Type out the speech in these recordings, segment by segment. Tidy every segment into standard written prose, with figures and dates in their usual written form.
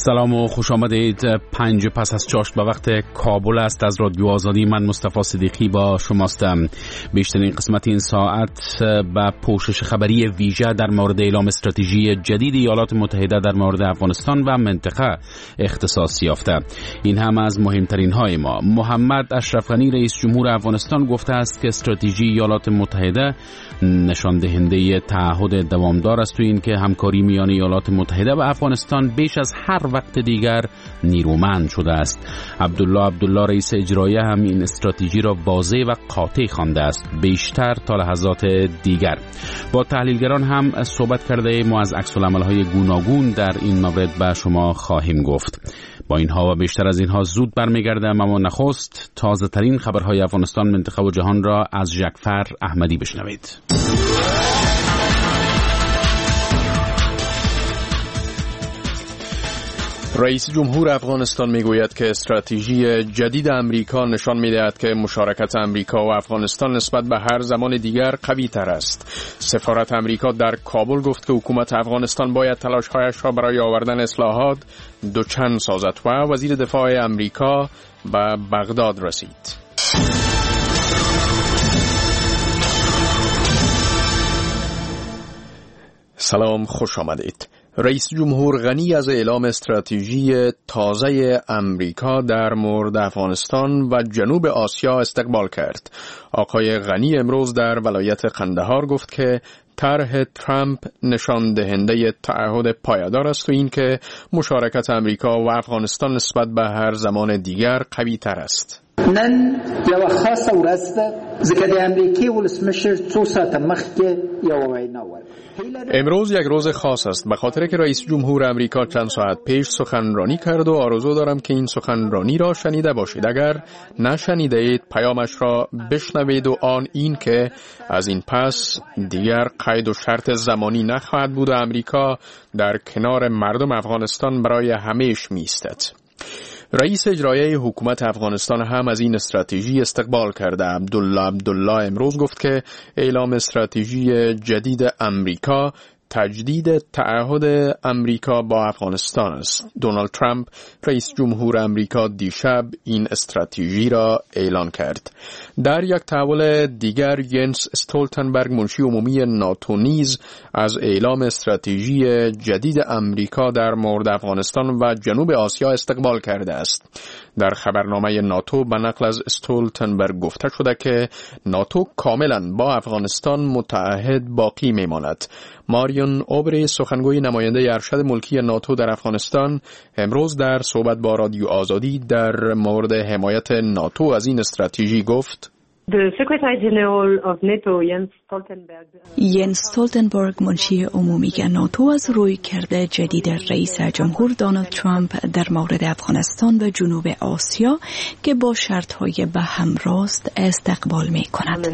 سلام و خوش آمدید. 5 پس از چاشت به وقت کابل است. از رادیو آزادی من مصطفی صدیقی با شماستم. بیشترین قسمت این ساعت با پوشش خبری ویژه در مورد اعلام استراتژی جدید ایالات متحده در مورد افغانستان و منطقه اختصاص یافته. این هم از مهمترین های ما. محمد اشرف غنی رئیس جمهور افغانستان گفته است که استراتژی ایالات متحده نشان دهنده تعهد دوامدار است و این که همکاری میان ایالات متحده و افغانستان بیش از هر وقت دیگر نیرومند شده است. عبدالله رئیس اجرایی هم این استراتژی را واضح و قاطع خوانده است، بیشتر تا لحظات دیگر. با تحلیلگران هم صحبت کرده ما از عکس‌العمل‌های گوناگون در این مورد به شما خواهیم گفت. با اینها و بیشتر از اینها زود برمیگردم، اما نخست تازه ترین خبرهای افغانستان، منطقه و جهان را از جعفر احمدی بشنوید. رئیس جمهور افغانستان میگوید که استراتژی جدید امریکا نشان می‌دهد که مشارکت امریکا و افغانستان نسبت به هر زمان دیگر قوی تر است. سفارت امریکا در کابل گفت که حکومت افغانستان باید تلاش‌هایش را برای آوردن اصلاحات دوچند سازد و وزیر دفاع امریکا به بغداد رسید. سلام، خوش آمدید. رئیس جمهور غنی از اعلام استراتژی تازه امریکا در مورد افغانستان و جنوب آسیا استقبال کرد. آقای غنی امروز در ولایت قندهار گفت که طرح ترامپ نشان دهنده تعهد پایدار است و این که مشارکت امریکا و افغانستان نسبت به هر زمان دیگر قوی تر است. نن یو خاصه ورځ ده ځکه د امریکای ولسمشر څو ساعته مخکې یو وینا وکړه. امروز یک روز خاص است به خاطر که رئیس جمهور امریکا چند ساعت پیش سخنرانی کرد و آرزو دارم که این سخنرانی را شنیده باشید. اگر نشنیده اید پیامش را بشنوید و آن این که از این پس دیگر قید و شرط زمانی نخواهد بود و امریکا در کنار مردم افغانستان برای همیشه می‌ایستد. رئیس اجرایی حکومت افغانستان هم از این استراتژی استقبال کرده. عبدالله امروز گفت که اعلام استراتژی جدید امریکا تجدید تعهد امریکا با افغانستان است. دونالد ترامپ رئیس جمهور امریکا دیشب این استراتژی را اعلان کرد. در یک تحول دیگر ینس استولتنبرگ منشی عمومی ناتو نیز از اعلام استراتژی جدید امریکا در مورد افغانستان و جنوب آسیا استقبال کرده است. در خبرنامه ناتو به نقل از استولتنبرگ گفته شده که ناتو کاملا با افغانستان متعهد باقی میماند. ماریون اوبری سخنگوی نماینده ارشد ملکی ناتو در افغانستان امروز در صحبت با رادیو آزادی در مورد حمایت ناتو از این استراتژی گفت: ینس استولتنبرگ منشی عمومی ناتو از رویکرد جدید رئیس جمهور دونالد ترامپ در مورد افغانستان و جنوب آسیا که با شرط‌های به هم راست استقبال می‌کند.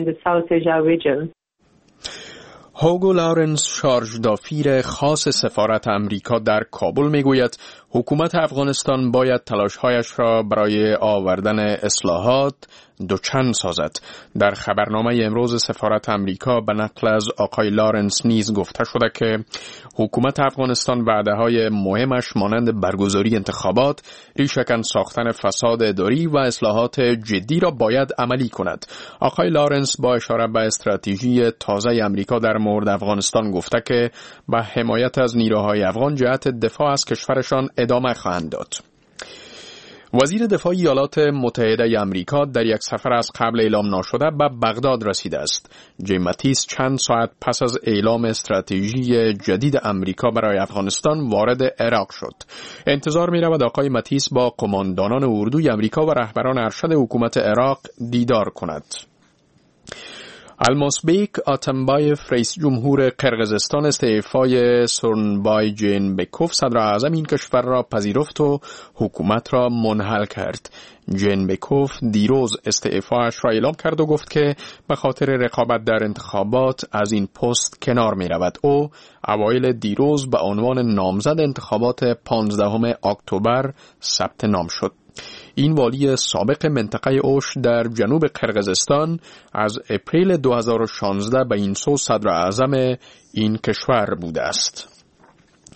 هوگو لارنس شارژدافیر خاص سفارت امریکا در کابل میگوید حکومت افغانستان باید تلاش‌هایش را برای آوردن اصلاحات دوچند سازد. در خبرنامه امروز سفارت امریکا به نقل از آقای لارنس نیز گفته شده که حکومت افغانستان وعده‌های مهمش مانند برگزاری انتخابات، ریشه‌کن ساختن فساد اداری و اصلاحات جدی را باید عملی کند. آقای لارنس با اشاره به استراتژی تازه امریکا در مورد افغانستان گفته که به حمایت از نیروهای افغان جهت دفاع از کشورشان ادامه خواهند داد. وزیر دفاع ایالات متحده امریکا در یک سفر از قبل اعلام نشده به بغداد رسیده است. جیم ماتیس چند ساعت پس از اعلام استراتژی جدید امریکا برای افغانستان وارد عراق شد. انتظار می رود آقای ماتیس با قماندانان اردوی امریکا و رهبران ارشد حکومت عراق دیدار کند. المازبیک آتمبایف رئیس جمهور قرقیزستان استعفای سورنبای جینبکوف صدر اعظم این کشور را پذیرفت و حکومت را منحل کرد. جینبکوف دیروز استعفایش را اعلام کرد و گفت که به خاطر رقابت در انتخابات از این پست کنار می رود. او اوایل دیروز به عنوان نامزد انتخابات 15 اکتبر ثبت نام شد. این والی سابق منطقه اوش در جنوب قرقیزستان از اپریل 2016 به این سو صدر اعظم این کشور بوده است.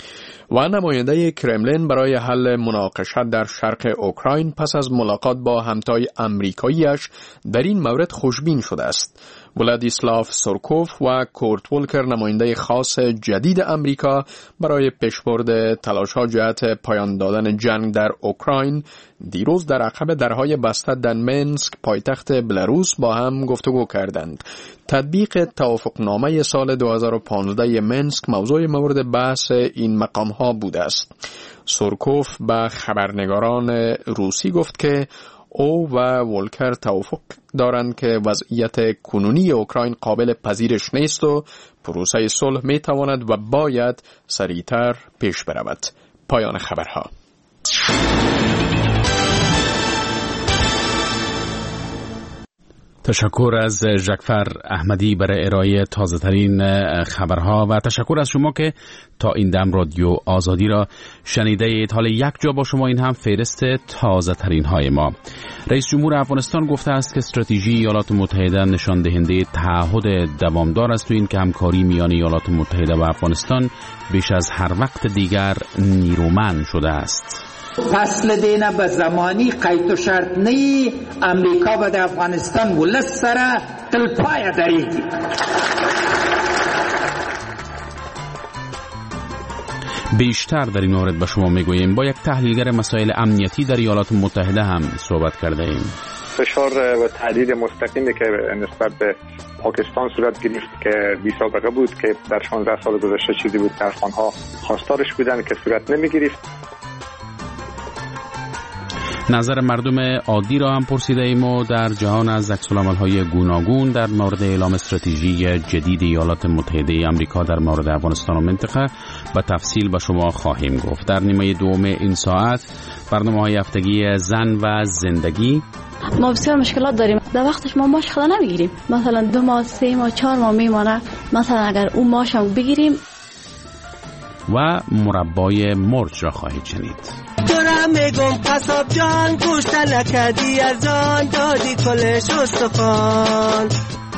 و نماینده کرملین برای حل مناقشات در شرق اوکراین پس از ملاقات با همتای آمریکاییش در این مورد خوشبین شده است. ولادیسلاو سورکوف و کورت ولکر نماینده خاص جدید آمریکا برای پیشبرد تلاش‌ها جهت پایان دادن جنگ در اوکراین دیروز در عقب درهای بسته در منسک پایتخت بلاروس با هم گفتگو کردند. تطبیق توافقنامه سال 2015 منسک موضوع مورد بحث این مقام‌ها بوده است. سورکوف به خبرنگاران روسی گفت که او و ولکر توافق دارند که وضعیت کنونی اوکراین قابل پذیرش نیست و پروسه صلح می تواند و باید سریعتر پیش برود. پایان خبرها. تشکر از ژکفر احمدی برای ارائه تازه ترین خبرها و تشکر از شما که تا این دم رادیو آزادی را شنیده اید. حالا یک جا با شما این هم فهرست تازه ترین های ما. رئیس جمهور افغانستان گفته است که استراتژی ایالات متحده نشان دهنده تعهد دوامدار است و این که همکاری میان ایالات متحده و افغانستان بیش از هر وقت دیگر نیرومند شده است. فصل دینه به زمانی قید و شرط نی امریکا و د افغانستان ولس سره تلپای دریږي. بیشتر در این مورد به شما میگوییم. با یک تحلیلگر مسائل امنیتی در ایالات متحده هم صحبت کرده ایم. فشار و تهدید مستقیمی که نسبت به پاکستان صورت گرفت که بی سابقه بود که در 16 سال گذشته چیزی بود که افغان‌ها خواستارش بودن که صورت نمیگرفت. نظر مردم عادی را هم پرسیده ایم و در جهان از عکس‌العمل‌های گوناگون در مورد اعلام استراتژی جدید ایالات متحده آمریکا در مورد افغانستان و منطقه به تفصیل به شما خواهیم گفت. در نیمه دوم این ساعت برنامه‌های هفتگی زن و زندگی. ما بسیار مشکلات داریم. در وقتش ما ماش خدا نمیگیریم. مثلا 2 ماه 3 ماه 4 ماه میمانه. مثلا اگر اون ماشم بگیریم. و مربای مرج را خواهید شنید. دارم میگم قصاب جان گوشت نکردی از آن دادی کلش استخوان.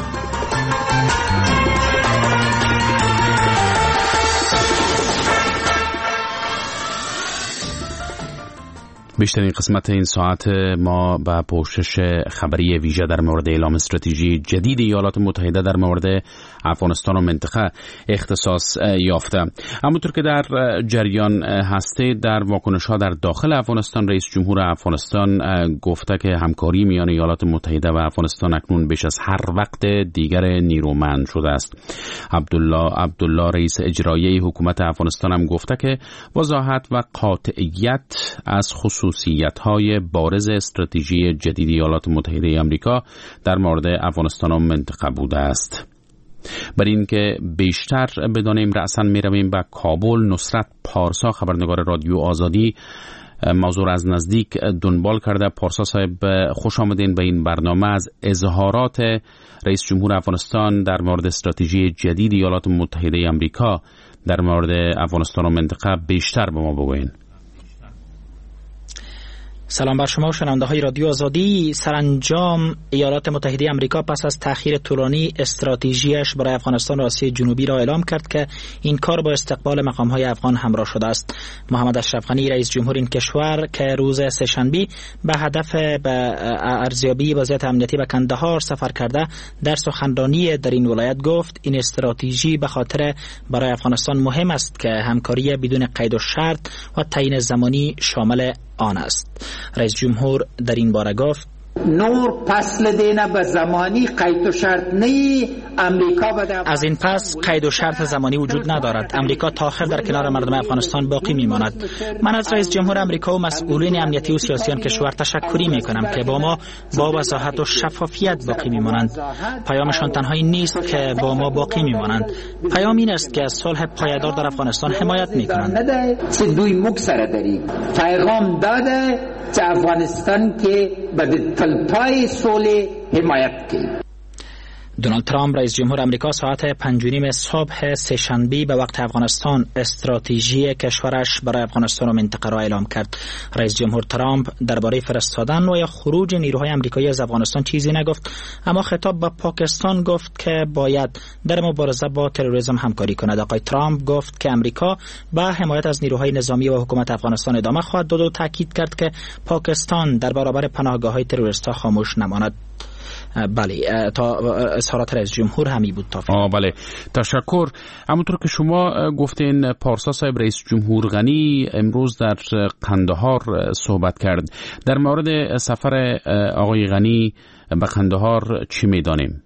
بیشترین قسمت این ساعت ما به پوشش خبری ویژه در مورد اعلام استراتژی جدید ایالات متحده در مورد افغانستان و منطقه اختصاص یافته. همونطور که در جریان هسته در واکنش‌ها در داخل افغانستان، رئیس جمهور افغانستان گفته که همکاری میان ایالات متحده و افغانستان اکنون بیش از هر وقت دیگر نیرومند شده است. عبدالله رئیس اجرایی حکومت افغانستان هم گفته که وضاحت و قاطعیت از خصوصیت‌های بارز استراتژی جدید ایالات متحده آمریکا در مورد افغانستان و منطقه بوده است. برای اینکه بیشتر بدانیم رأساً می‌رویم به کابل. نصرت پارسا خبرنگار رادیو آزادی موضوع را از نزدیک دنبال کرده. پارسا صاحب خوش آمدین به این برنامه. از اظهارات رئیس جمهور افغانستان در مورد استراتژی جدید ایالات متحده آمریکا در مورد افغانستان و منطقه بیشتر به ما بگوین. سلام بر شما و شنونده های رادیو آزادی. سرانجام ایالات متحده آمریکا پس از تأخیر طولانی استراتژیش برای افغانستان و آسیای جنوبی را اعلام کرد که این کار با استقبال مقام های افغان همراه شده است. محمد اشرف غنی رئیس جمهور این کشور که روز سه‌شنبه به هدف ارزیابی وضعیت امنیتی به کندهار سفر کرده، در سخنرانی در این ولایت گفت این استراتژی به خاطر برای افغانستان مهم است که همکاری بدون قید و شرط و تعیین زمانی شامل آن است. رئیس جمهور در این باره گفت نور فصل دینه به زمانی قید و شرط نی امریکا از این پس قید و شرط زمانی وجود ندارد. امریکا تا آخر در کنار مردم افغانستان باقی میماند. من از رئیس جمهور امریکا و مسئولین امنیتی و سیاسی آن کشور تشکری میکنم که با ما با وضاحت و شفافیت باقی میمانند. پیامشان تنها این نیست که با ما باقی میمانند، پیام این است که صلح پایدار در افغانستان حمایت میکنند. دوی مکسره داریم پیغام داده که افغانستان که به تلپای صلح حمایت کنید. دونالد ترامپ رئیس جمهور آمریکا ساعت 5:30 صبح سه‌شنبه به وقت افغانستان استراتژی کشورش برای افغانستان و منطقه را اعلام کرد. رئیس جمهور ترامپ درباره فرستادن و یا خروج نیروهای آمریکایی از افغانستان چیزی نگفت، اما خطاب به پاکستان گفت که باید در مبارزه با تروریسم همکاری کند. آقای ترامپ گفت که آمریکا به حمایت از نیروهای نظامی و حکومت افغانستان ادامه خواهد داد و تاکید کرد که پاکستان در برابر پناهگاه‌های تروریست‌ها خاموش نماند. بله، تا اظهارات رئیس جمهور همی بود. بله، تشکر. همونطور که شما گفتین، پارسا صاحب رئیس جمهور غنی امروز در قندهار صحبت کرد. در مورد سفر آقای غنی به قندهار چی میدانیم؟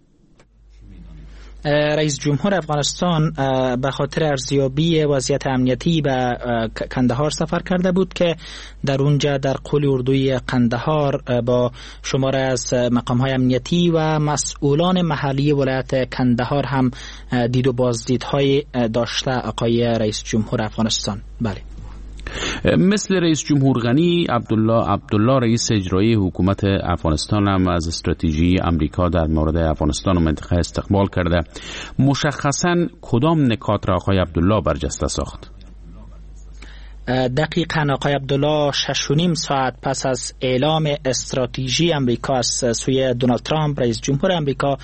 رئیس جمهور افغانستان به خاطر ارزیابی وضعیت امنیتی به قندهار سفر کرده بود که در اونجا در قول اردوی قندهار با شماره از مقام‌های امنیتی و مسئولان محلی ولایت قندهار هم دید و بازدیدهای داشته آقای رئیس جمهور افغانستان. بله، مثل رئیس جمهور غنی، عبدالله رئیس اجرایی حکومت افغانستان هم از استراتژی آمریکا در مورد افغانستان و منطقه استقبال کرده. مشخصاً کدام نکات را آقای عبدالله برجسته ساخت؟ دقیقاً آقای عبدالله 6.5 ساعت پس از اعلام استراتژی امریکا از سوی دونالد ترامپ رئیس جمهور امریکا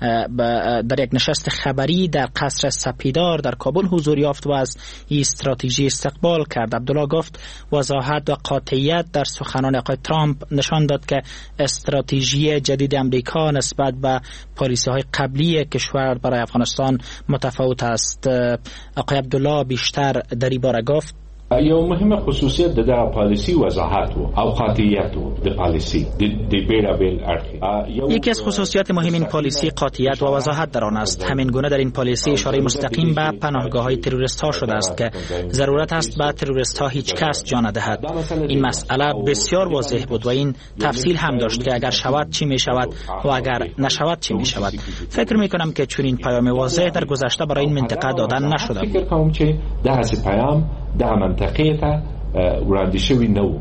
در یک نشست خبری در قصر سپیدار در کابل حضور یافت و از این استراتژی استقبال کرد. عبدالله گفت وضاحت و قاطعیت در سخنان آقای ترامپ نشان داد که استراتژی جدید امریکا نسبت به پالیسی‌های قبلی کشور برای افغانستان متفاوت است. آقای عبدالله بیشتر در این باره گفت یو مهمه خصوصیت د پالیسی وضاحت او قاطعیت د پالیسی د بیرابل ارخی. یکی از خصوصیات مهم این پالیسی قاطعیت و وضاحت در آن است. همین گونه در این پالیسی اشاره مستقیم به پناهگاه‌های تروریست‌ها شده است که ضرورت است به تروریست‌ها هیچ کس جا ندهد. این مسئله بسیار واضح بود و این تفصیل هم داشت که اگر شود چی می شود و اگر نشود چی می شود. فکر می کنم که چون این پیام واضح در گذشته برای این منطقه دادن نشده بود. فکر کنم که دهس پیام در منطقه تا وړاندې شوی نه.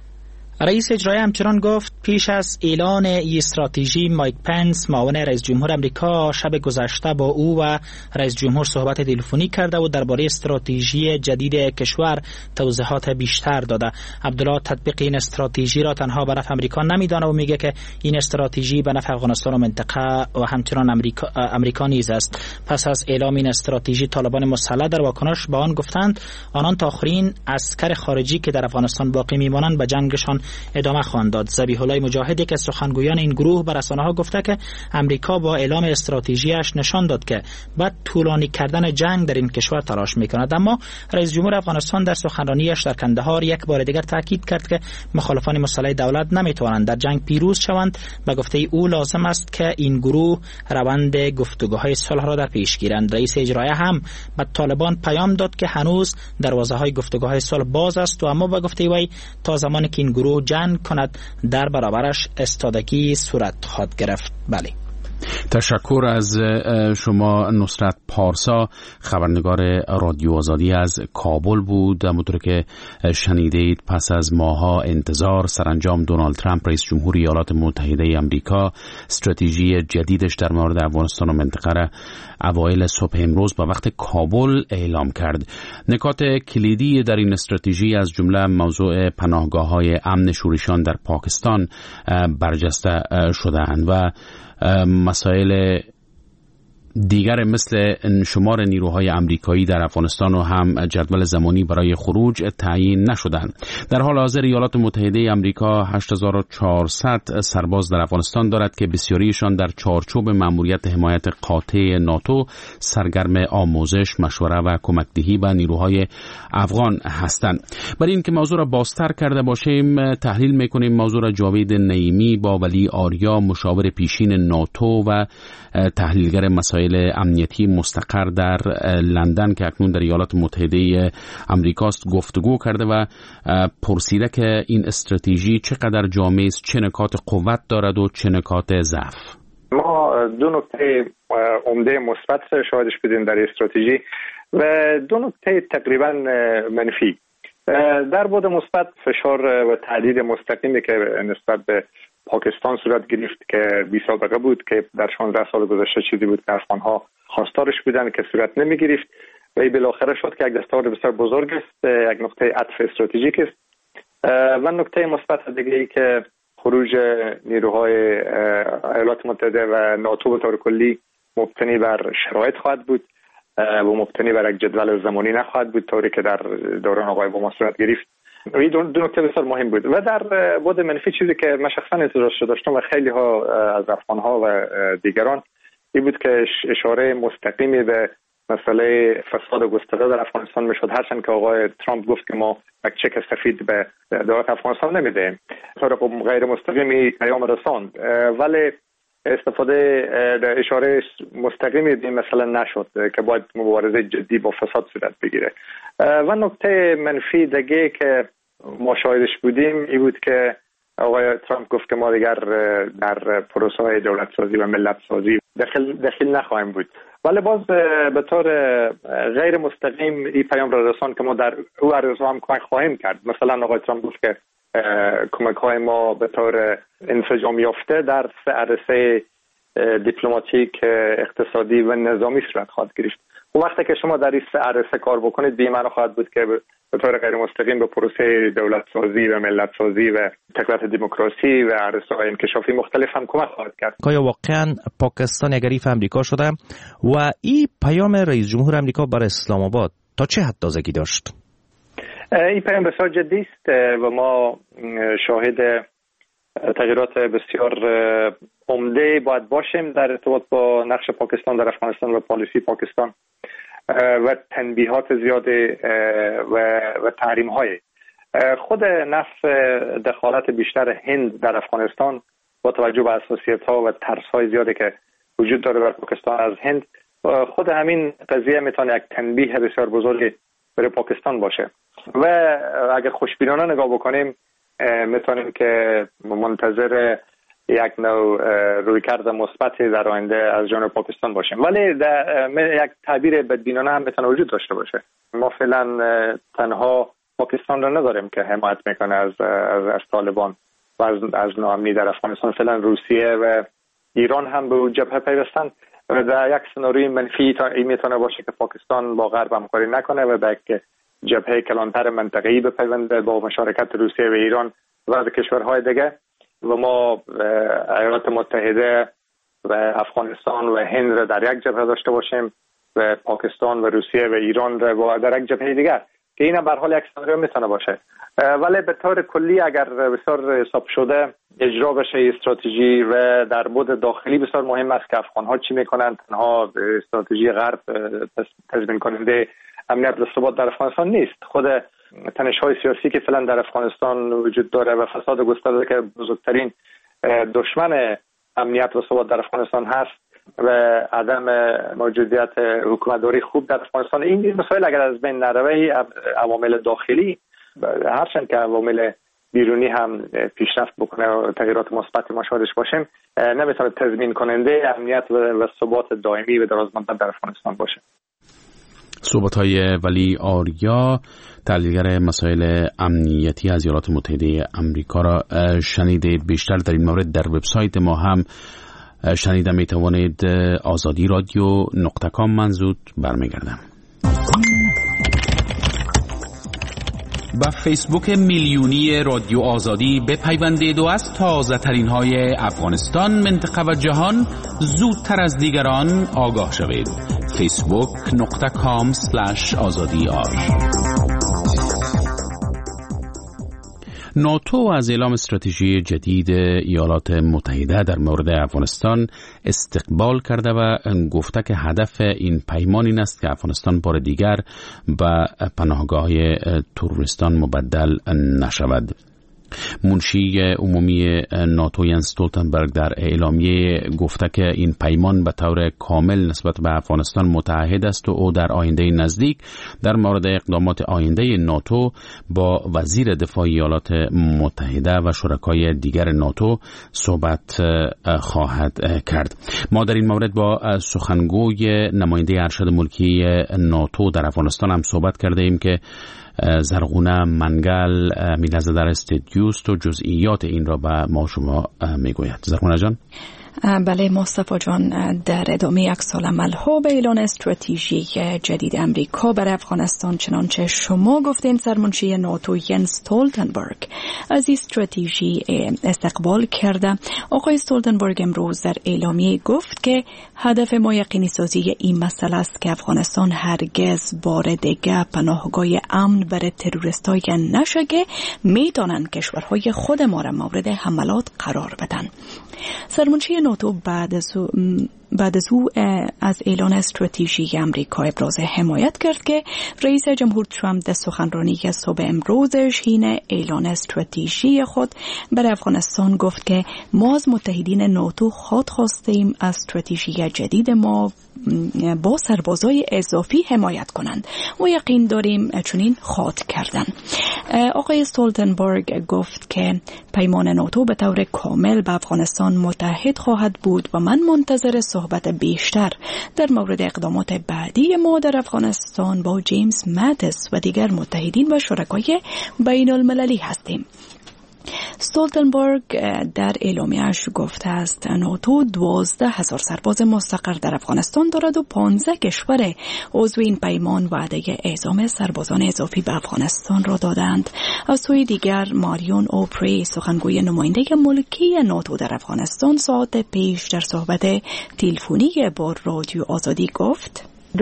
رئیس اجرایی همچنان گفت پیش از اعلان این استراتژی مایک پنس معاون رئیس جمهور امریکا شب گذشته با او و رئیس جمهور صحبت تلفنی کرده و درباره استراتژی جدید کشور توضیحات بیشتر داده. عبدالله تطبیق این استراتژی را تنها به نفع امریکا نمیدانه و میگه که این استراتژی به نفع افغانستان و منطقه و همچنان امریکا نیز است. پس از اعلام این استراتژی طالبان مسلح در واکنش به آن گفتند آنان تا آخرین عسکر خارجی که در افغانستان باقی میمانند به جنگشان ادامه خواهند داد. ذبیح الله مجاهد که سخنگویان این گروه به رسانه‌ها گفته که امریکا با اعلام استراتژیش نشان داد که بعد طولانی کردن جنگ در این کشور تلاش می‌کند. اما رئیس جمهور افغانستان در سخنرانیش در قندهار یک بار دیگر تاکید کرد که مخالفان مسلح دولت نمی‌توانند در جنگ پیروز شوند. به گفته او لازم است که این گروه روند گفتگوهای صلح را در پیش گیرند. رئیس اجرایی هم به طالبان پیام داد که هنوز دروازه‌های گفتگوهای صلح باز است و اما به گفته وی تا زمانی که این گروه جنگ کند در برابرش استادگی صورت خواهد گرفت. بله، تشکر از شما نصرت پارسا، خبرنگار رادیو آزادی از کابل بود. همونطور که شنیدید پس از ماها انتظار، سرانجام دونالد ترامپ رئیس جمهور ایالات متحده آمریکا استراتژی جدیدش در مورد افغانستان و منطقه را اوایل صبح امروز با وقت کابل اعلام کرد. نکات کلیدی در این استراتژی از جمله موضوع پناهگاه‌های امن شورشیان در پاکستان برجسته شده‌اند و مسائل دیگر مثل شمار نیروهای آمریکایی در افغانستان و هم جدول زمانی برای خروج تعیین نشدند. در حال حاضر ایالات متحده آمریکا 8400 سرباز در افغانستان دارد که بسیاریشان در چارچوب مأموریت حمایت قاطع ناتو سرگرم آموزش، مشوره و کمکدهی به نیروهای افغان هستند. برای اینکه موضوع را بازتر کرده باشیم تحلیل میکنیم موضوع را جاوید نعیمی با ولی آریا، مشاور پیشین ناتو و تحلیلگر مسائل امنیتی مستقر در لندن که اکنون در ایالات متحده آمریکاست گفتگو کرده و پرسیده که این استراتژی چقدر جامع است، چه نکات قوت دارد و چه نکات ضعف. ما دو نکته عمده مثبت شاهدش بودیم در استراتژی و دو نکته تقریبا منفی. در بعد مثبت فشار و تهدید مستقیمی که نسبت به پاکستان صورت گرفت که بی سابقه بود، که در 16 سال گذشته چیزی بود که افغان‌ها خواستارش بودن که صورت نمی گرفت و این بالاخره شد که یک دستاورد بسیار بزرگ است، یک نقطه عطف استراتژیک است. و نکته مثبت دیگه ای که خروج نیروهای ایالات متحده و ناتو به طور کلی مبتنی بر شرایط خواهد بود و مبتنی بر یک جدول زمانی نخواهد بود، طوری که در دوران آقای اوباما صورت گرفت. این دو نکته بسیار مهم بود. و در بعد منفی چیزی که من شخصا انتظارش داشتم و خیلی ها از افغان‌ها و دیگران این بود که اشاره مستقیمی به مسئله فساد گسترده در افغانستان میشد، هرچند که آقای ترامپ گفت که ما یک چک سفید به دولت افغانستان نمیدهیم. طرق غیر مستقیمی پیام رساند، ولی استفاده اشاره مستقیمی به مثلا نشد که باید مبارزه جدی با فساد صورت بگیره. و نکته منفی دیگه که ما شاهدش بودیم این بود که آقای ترامپ گفت که ما دیگر در پروسه های دولت سازی و ملت سازی دخیل نخواهیم بود، ولی باز به طور غیر مستقیم این پیام را رساند که ما در او عرضه هم کمک خواهیم کرد. مثلا آقای ترامپ گفت که کمک های ما به طور انسجام یافته در سه عرصه دیپلماتیک، اقتصادی و نظامی صورت خواهد گرفت. و وقتی که شما در این سه عرصه کار بکنید بی معنی خواهد بود که به طور غیر مستقیم به پروسه دولت سازی و ملت سازی و تقویت دموکراسی و عرصه های انکشافی مختلف هم کمک خواهد کرد. آیا واقعا پاکستان یک حریف امریکا شده و این پیام رئیس جمهور امریکا بر اسلام آباد تا چه حد تازگی داشت؟ این پیام بسیار جدی است و ما شاهد تغییرات بسیار عمده باید باشیم در ارتباط با نقش پاکستان در افغانستان و پالیسی پاکستان و تنبیهات زیاد و تحریم های. خود نفس دخالت بیشتر هند در افغانستان با توجه به حساسیت ها و ترس های زیادی که وجود داره بر پاکستان از هند، خود همین قضیه میتونه یک تنبیه بسیار بزرگی برای پاکستان باشه. و اگر خوشبینانه نگاه بکنیم میتونیم که منتظر یک نوع رویکرد مثبتی در آینده از جانب پاکستان باشیم، ولی یک تعبیر بدبینانه هم میتونه وجود داشته باشه. ما فعلا تنها پاکستان را نداریم که حمایت میکنه از طالبان و از ناامنی در افغانستان. فعلا روسیه و ایران هم به جبهه پیوستن و در یک سناریوی منفی این میتونه باشه که پاکستان با غرب همکاری نکنه و به یک جبهه کلانتر منطقه‌ای بپیونده با مشارکت روسیه و ایران و از کشورهای دیگه. و ما ایالات متحده و افغانستان و هند را در یک جبهه داشته باشیم و پاکستان و روسیه و ایران را در یک جبهه دیگر، که این به هر حال یک سناریو میتونه باشه. ولی به طور کلی اگر بسیار حساب شده اجرا بشه استراتژی و در بعد داخلی بسیار مهم است که افغان‌ها چی میکنن. تنها استراتژی غرب تضمین کننده امنیت و ثبات در افغانستان نیست. خود تنش‌های سیاسی که فعلا در افغانستان وجود داره و فساد گسترده که بزرگترین دشمن امنیت و ثبات در افغانستان هست و عدم موجودیت حکومتداری خوب در افغانستان، این مسائل اگر از بین نروه عوامل داخلی هرچند که عوامل بیرونی هم پیشرفت بکنه و تغییرات مثبت ما شاهدش باشیم نمیتونه تضمین کننده امنیت و ثبات دائمی و درازمدت در افغانستان باشه. صحبت‌های ولی آریا، تحلیلگر مسائل امنیتی از ایالات متحده آمریکا را شنیدید. بیشتر در این مورد در وبسایت ما هم شنیده می توانید. آزادی رادیو .com. من زود برمیگردم. با فیسبوک میلیونی رادیو آزادی بپیوندید و از تازه ترین های افغانستان، منطقه و جهان زودتر از دیگران آگاه شوید. facebook.com/azadi. ناتو از اعلام استراتژی جدید ایالات متحده در مورد افغانستان استقبال کرده و گفته که هدف این پیمان این است که افغانستان بار دیگر به پناهگاه تروریستان مبدل نشود. منشی عمومی ناتو ینس استولتنبرگ در اعلامیه گفته که این پیمان به طور کامل نسبت به افغانستان متعهد است و او در آینده نزدیک در مورد اقدامات آینده ناتو با وزیر دفاع ایالات متحده و شرکای دیگر ناتو صحبت خواهد کرد. ما در این مورد با سخنگوی نماینده ارشد ملکی ناتو در افغانستان هم صحبت کرده ایم که زرغونه منگل میلزه در استودیوست و جزئیات این را به ما شما میگوید. زرغونه جان. بله مصطفی جان، در ادامه یک سال عمل‌ها به اعلان استراتژی جدید امریکا برای افغانستان، چنانچه شما گفتین، سرمنشی ناتو ینس استولتنبرگ از این استراتژی استقبال کرده. آقای استولتنبرگ امروز در اعلامیه گفت که هدف ما یقینی سازی این مسئله است که افغانستان هرگز بار دیگه پناهگاه امن برای تروریست‌های نشه که میتونن کشورهای خود ما را مورد حملات قرار بدن. سرمنشی ناتو بعد از او از اعلان استراتژی امریکا ابراز حمایت کرد که رئیس جمهور ترامپ در سخنرانی صبح امروزش حین اعلان استراتژی خود برای افغانستان گفت که ما از متحدین ناتو خواستیم از استراتژی جدید ما با سربازای اضافی حمایت کنند و یقین داریم چنین خواهد کردن. آقای استولتنبرگ گفت که پیمان ناتو به طور کامل به افغانستان متحد خواهد بود و من منتظر صحبت بیشتر در مورد اقدامات بعدی ما در افغانستان با جیمز ماتیس و دیگر متحدین و شرکای بین المللی هستیم. استولتنبرگ در اعلامیه‌اش گفته است ناتو 12,000 سرباز مستقر در افغانستان دارد و 15 کشور عضو این پیمان وعده اعزام سربازان اضافی به افغانستان را دادند. از سوی دیگر ماریون اوپری، سخنگوی نماینده ملکی ناتو در افغانستان، ساعت پیش در صحبت تلفنی با رادیو آزادی گفت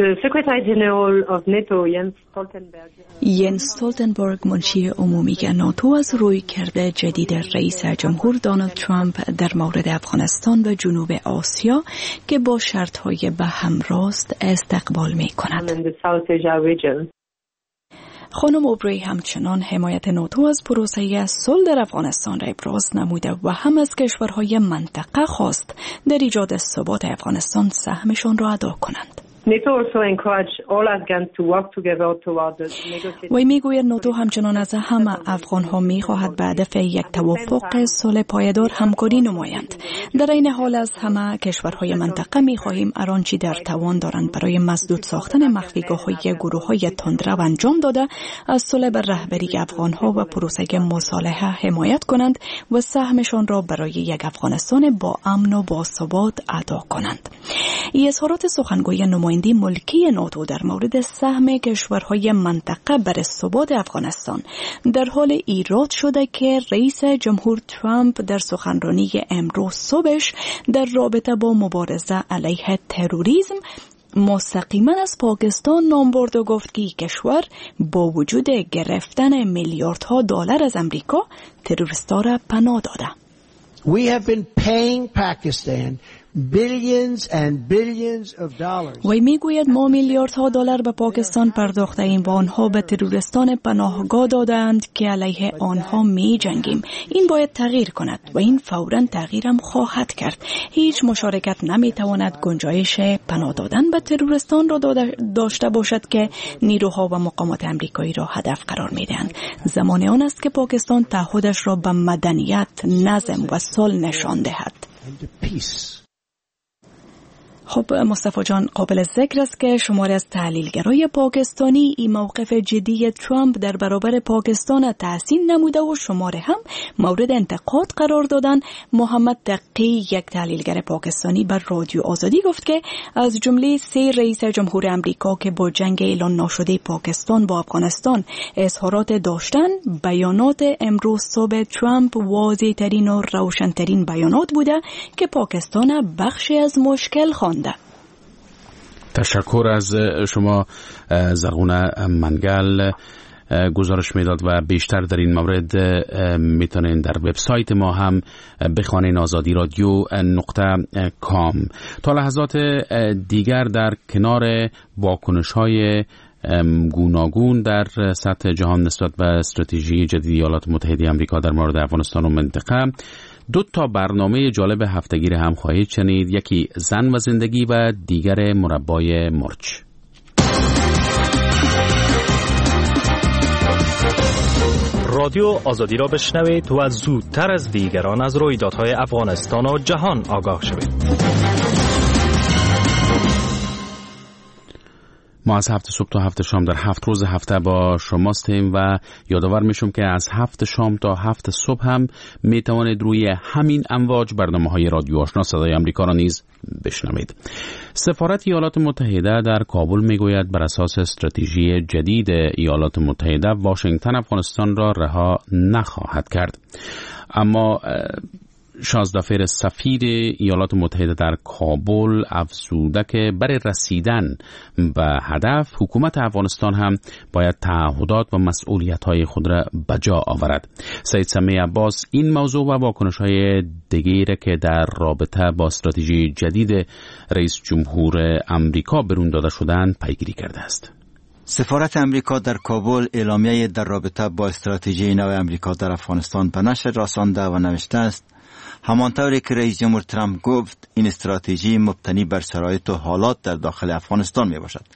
ینس استولتنبرگ منشی عمومی ناتو از رویکرد جدید رئیس جمهور دونالد ترامپ در مورد افغانستان و جنوب آسیا که با شرط‌های به هم راست استقبال می‌کند. خانم اوبری همچنان حمایت ناتو از پروسه صلح در افغانستان را ابراز نموده و هم از کشورهای منطقه خواست در ایجاد ثبات افغانستان سهمشان را ادا کنند. وی میگوید ناتو همچنان از همه افغان‌ها می‌خواهد به هدف یک توافق صلح پایدار همکاری نمایند. در این حال از همه کشورهای منطقه می‌خواهیم هر آنچه در توان دارند برای مسدود ساختن مخفیگاه‌های گروه‌های تندرو انجام داده از صلح بر رهبری افغان‌ها و پروسه مصالحه حمایت کنند و سهمشان را برای یک افغانستان با امن و با ثبات ادا کنند. این اظهارات سخنگوی نماینده ملکی ناتو در مورد سهم کشورهای منطقه بر ثبات افغانستان در حال ایراد شده که رئیس جمهور ترامپ در سخنرانی امروز صبحش در رابطه با مبارزه علیه تروریسم مستقیما از پاکستان نام برد و گفت که کشور با وجود گرفتن میلیاردها دلار از امریکا تروریستا را پناه داده. We have been paying Pakistan billions and billions of dollars. وی میگوید ما میلیاردها دلار به پاکستان پرداخته ایم و آنها به تروریستان پناهگاه دادند که علیه آنها می جنگیم. این باید تغییر کند و این فوراً تغییرم خواهد کرد. هیچ مشارکت نمی تواند گنجایش پناه دادن به تروریستان را داشته باشد که نیروها و مقامات امریکایی را هدف قرار می دهند. زمان آن است که پاکستان تعهدش را به مدنیت، نظم و صلح نشان دهد. خب مصطفی جان، قابل ذکر است که شماری از تحلیلگرای پاکستانی این موقف جدی ترامپ در برابر پاکستان تحسین نموده و شماری هم مورد انتقاد قرار دادن. محمد دقی، یک تحلیلگر پاکستانی، بر رادیو آزادی گفت که از جمله 3 رئیس جمهور امریکا که با جنگ اعلان نشده پاکستان با افغانستان اظهارات داشتن، بیانات امروز صبح ترامپ واضح ترین و روشن ترین بیانات بوده که پاکستان بخشی از مشکل خوانده. تشکر از شما زرغونه منگل. گزارش میداد و بیشتر در این مورد میتونین در وبسایت ما هم بخوانین، آزادی رادیو .com. تا لحظات دیگر در کنار واکنش‌های گوناگون در سطح جهان نسبت به استراتژی جدید ایالات متحده آمریکا در مورد افغانستان و منطقه، 2 برنامه جالب هفتگی هم خواهید شنید. یکی زن و زندگی و دیگر مربای مرچ. رادیو آزادی را بشنوید و زودتر از دیگران از رویدادهای افغانستان و جهان آگاه شوید. ما از 7 صبح تا 7 شام در 7 روز هفته با شماستیم و یادآور میشم که از 7 شام تا 7 صبح هم میتوانید روی همین امواج برنامه‌های رادیو آشنا صدای آمریکا را نیز بشنوید. سفارت ایالات متحده در کابل میگوید بر اساس استراتژی جدید ایالات متحده واشنگتن افغانستان را رها نخواهد کرد. اما شازدافر سفیر ایالات متحده در کابل افزوده که برای رسیدن به هدف حکومت افغانستان هم باید تعهدات و مسئولیت‌های خود را بجا آورد. سید سمیع عباس این موضوع و واکنش‌های دیگری که در رابطه با استراتژی جدید رئیس جمهور آمریکا برون داده شدند پیگیری کرده است. سفارت امریکا در کابل اعلامیه در رابطه با استراتژی نو امریکا در افغانستان به نشر رسانده و نوشته است: همانطوری که رئیس جمهور ترامپ گفت، این استراتژی مبتنی بر شرایط و حالات در داخل افغانستان می باشد.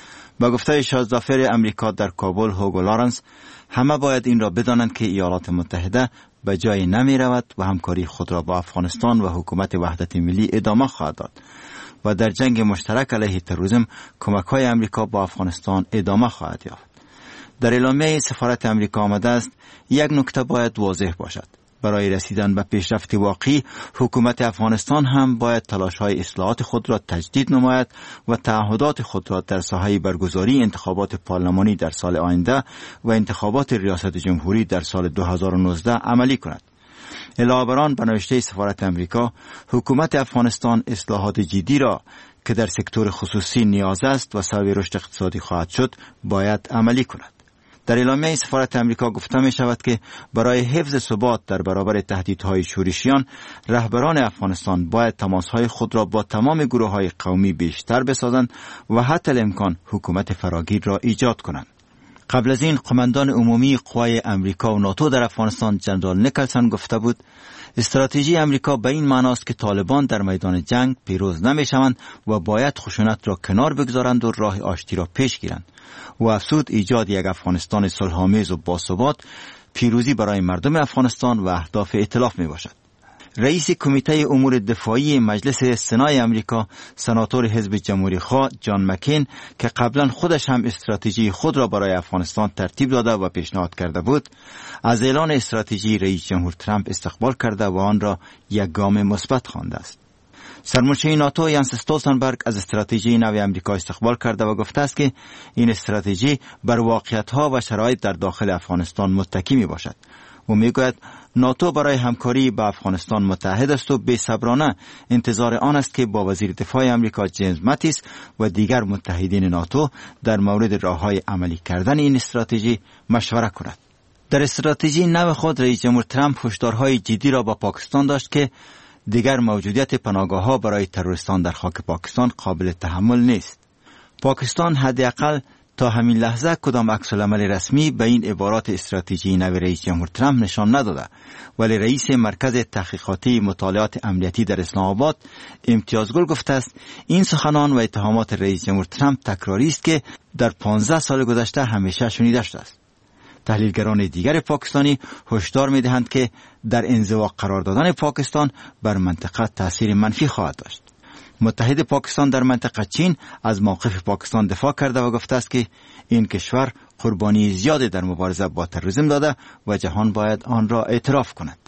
با گفته شازدافر امریکا در کابل هوگو لارنس، همه باید این را بدانند که ایالات متحده به جای نمی رود و همکاری خود را با افغانستان و حکومت وحدت ملی ادامه خواهد داد و در جنگ مشترک علیه تروریسم کمک‌های امریکا با افغانستان ادامه خواهد یافت. در اعلامیه سفارت امریکا آمده است یک نکته باید واضح باشد: برای رسیدن به پیشرفت واقعی، حکومت افغانستان هم باید تلاش‌های اصلاحات خود را تجدید نماید و تعهدات خود را در ساحه برگزاری انتخابات پارلمانی در سال آینده و انتخابات ریاست جمهوری در سال 2019 عملی کند. علاوه بر آن، به نوشته سفارت امریکا، حکومت افغانستان اصلاحات جدی را که در سکتور خصوصی نیاز است و سبب رشد اقتصادی خواهد شد باید عملی کند. در اعلامیه سفارت امریکا گفته می شود که برای حفظ ثبات در برابر تهدیدهای شورشیان، رهبران افغانستان باید تماسهای خود را با تمام گروه‌های قومی بیشتر بسازند و حتی الامکان حکومت فراگیر را ایجاد کنند. قبل از این قماندان عمومی قوای امریکا و ناتو در افغانستان جنرال نیکلسون گفته بود استراتژی امریکا به این معناست که طالبان در میدان جنگ پیروز نمی‌شوند و باید خشونت را کنار بگذارند و راه آشتی را پیش گیرند و افزود ایجاد یک افغانستان صلح‌آمیز و باثبات پیروزی برای مردم افغانستان و اهداف ائتلاف میباشد. رئیس کمیته امور دفاعی مجلس سنای امریکا، سناتور حزب جمهوری خواه جان مکین که قبلا خودش هم استراتژی خود را برای افغانستان ترتیب داده و پیشنهاد کرده بود، از اعلان استراتژی رئیس جمهور ترامپ استقبال کرده و آن را یک گام مثبت خوانده است. سرمنشی ناتو یانس استولتنبرگ از استراتژی نو امریکا استقبال کرده و گفته است که این استراتژی بر واقعیت‌ها و شرایط در داخل افغانستان متکی میباشد و میگوید ناتو برای همکاری با افغانستان متحد است و بی‌صبرانه انتظار آن است که با وزیر دفاع امریکا جیمز ماتیس و دیگر متحدین ناتو در مورد راه‌های عملی کردن این استراتژی مشوره کند. در استراتژی نو خود رئیس جمهور ترامپ هشدارهای جدی را با پاکستان داشت که دیگر موجودیت پناهگاه‌ها برای تروریستان در خاک پاکستان قابل تحمل نیست. پاکستان حداقل تا همین لحظه کدام عکس‌العمل رسمی به این عبارات استراتژی نو رئیس جمهور ترامپ نشان نداده، ولی رئیس مرکز تحقیقاتی مطالعات امنیتی در اسلام آباد امتیاز گل گفته است این سخنان و اتهامات رئیس جمهور ترامپ تکراری است که در 15 سال گذشته همیشه شنیده شده است. تحلیلگران دیگر پاکستانی هشدار می‌دهند که در انزوا قرار دادن پاکستان بر منطقه تأثیر منفی خواهد داشت. متحد پاکستان در منطقه چین از موقف پاکستان دفاع کرده و گفته است که این کشور قربانی زیادی در مبارزه با تروریسم داده و جهان باید آن را اعتراف کند.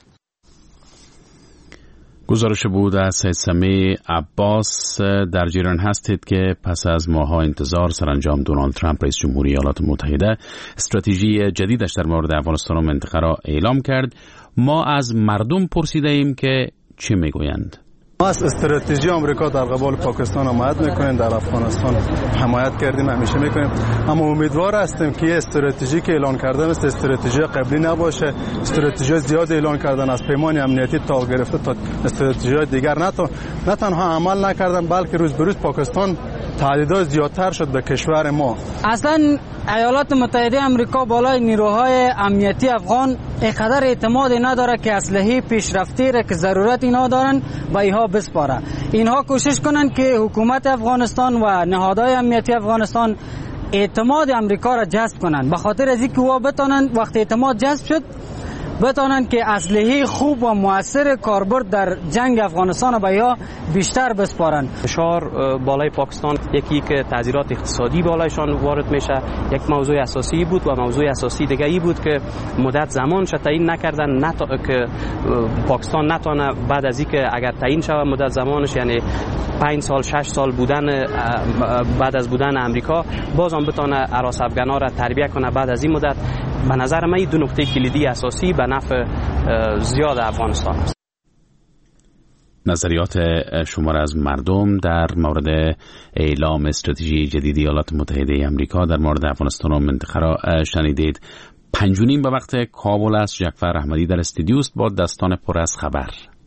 گزارش بود از سید سمیع عباس. در جریان هستید که پس از ماه‌ها انتظار سرانجام دونالد ترامپ رئیس جمهوری ایالات متحده استراتژی جدیدش در مورد افغانستان و منطقه را اعلام کرد. ما از مردم پرسیده ایم که چه میگویند. ما از استراتژی آمریکا در قبال پاکستان حمایت میکنیم، در افغانستان حمایت کردیم، همیشه میکنیم، اما امیدوار هستیم که استراتژی که اعلان کرده مثل استراتژی قبلی نباشه. استراتژی زیاد اعلان کردن از پیمان امنیتی تا گرفته تا استراتژی دیگر نه تنها عمل نکردن بلکه روز به روز پاکستان تهدیدات زیادتر شد به کشور ما. اصلا ایالات متحده آمریکا بالای نیروهای امنیتی افغان اینقدر اعتماد نداره که اسلحه پیشرفتی را که ضرورت اینا دارن و اینها بسپاره. اینها کوشش کنن که حکومت افغانستان و نهادهای امنیتی افغانستان اعتماد امریکا را جذب کنن. به خاطر از اینکه وا بتونن وقتی اعتماد جذب شد بتانن که اسلحه خوب و موثر کاربرد در جنگ افغانستان به یا بیشتر بسپارن. فشار بالای پاکستان یکی که تعذیرات اقتصادی بالایشان وارد میشه یک موضوع اساسی بود و موضوع اساسی دیگه ای بود که مدت زمانش تعیین نکردن که پاکستان نتونه بعد از اینکه اگر تعیین شود مدت زمانش یعنی 5 سال 6 سال بودن بعد از بودن امریکا باز هم بتونه اراس افغانا را تربیت کنه بعد از این مدت. به نظر من این دو نکته کلیدی اساسی به نفع زیاد افغانستان است. نظریات شمار از مردم در مورد اعلام استراتژی جدید ایالات متحده آمریکا در مورد افغانستان و منطقه را شنیدید. 5:30 به وقت کابل است. جعفر احمدی در استودیو است با دستان پر از خبر.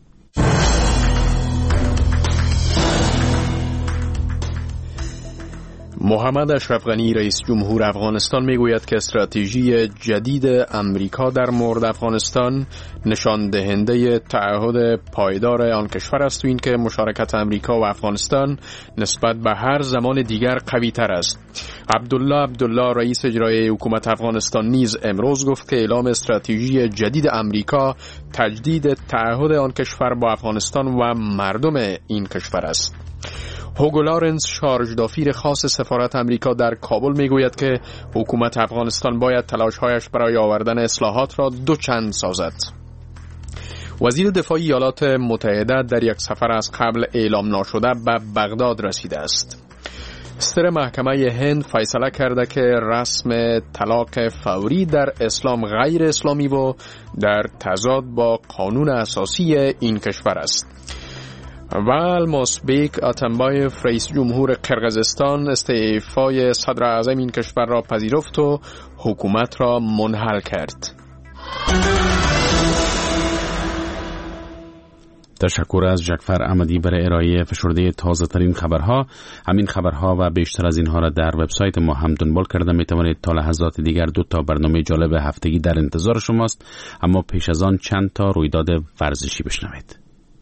محمد اشرف غنی رئیس جمهور افغانستان میگوید که استراتژی جدید امریکا در مورد افغانستان نشان دهنده تعهد پایدار آن کشور است و این که مشارکت امریکا و افغانستان نسبت به هر زمان دیگر قوی تر است. عبدالله رئیس اجرایی حکومت افغانستان نیز امروز گفت که اعلام استراتژی جدید امریکا تجدید تعهد آن کشور با افغانستان و مردم این کشور است. هوگو لارنس شارژ دافیر خاص سفارت امریکا در کابل میگوید که حکومت افغانستان باید تلاش‌هایش برای آوردن اصلاحات را دوچند سازد. وزیر دفاع ایالات متحده در یک سفر از قبل اعلام نشده به بغداد رسیده است. ستر محکمه هند فیصله کرده که رسم طلاق فوری در اسلام غیر اسلامی و در تضاد با قانون اساسی این کشور است. و المازبek اتمبایف رئیس جمهور قرقیزستان استعفای صدر اعظم این کشور را پذیرفت و حکومت را منحل کرد. تشکر از جعفر احمدی برای ارائه فشرده تازه ترین خبرها. همین خبرها و بیشتر از اینها را در وبسایت ما هم دنبال کرده می توانید. تا لحظات دیگر 2 برنامه جالب هفتگی در انتظار شماست، اما پیش از آن چند تا رویداد ورزشی بشنوید.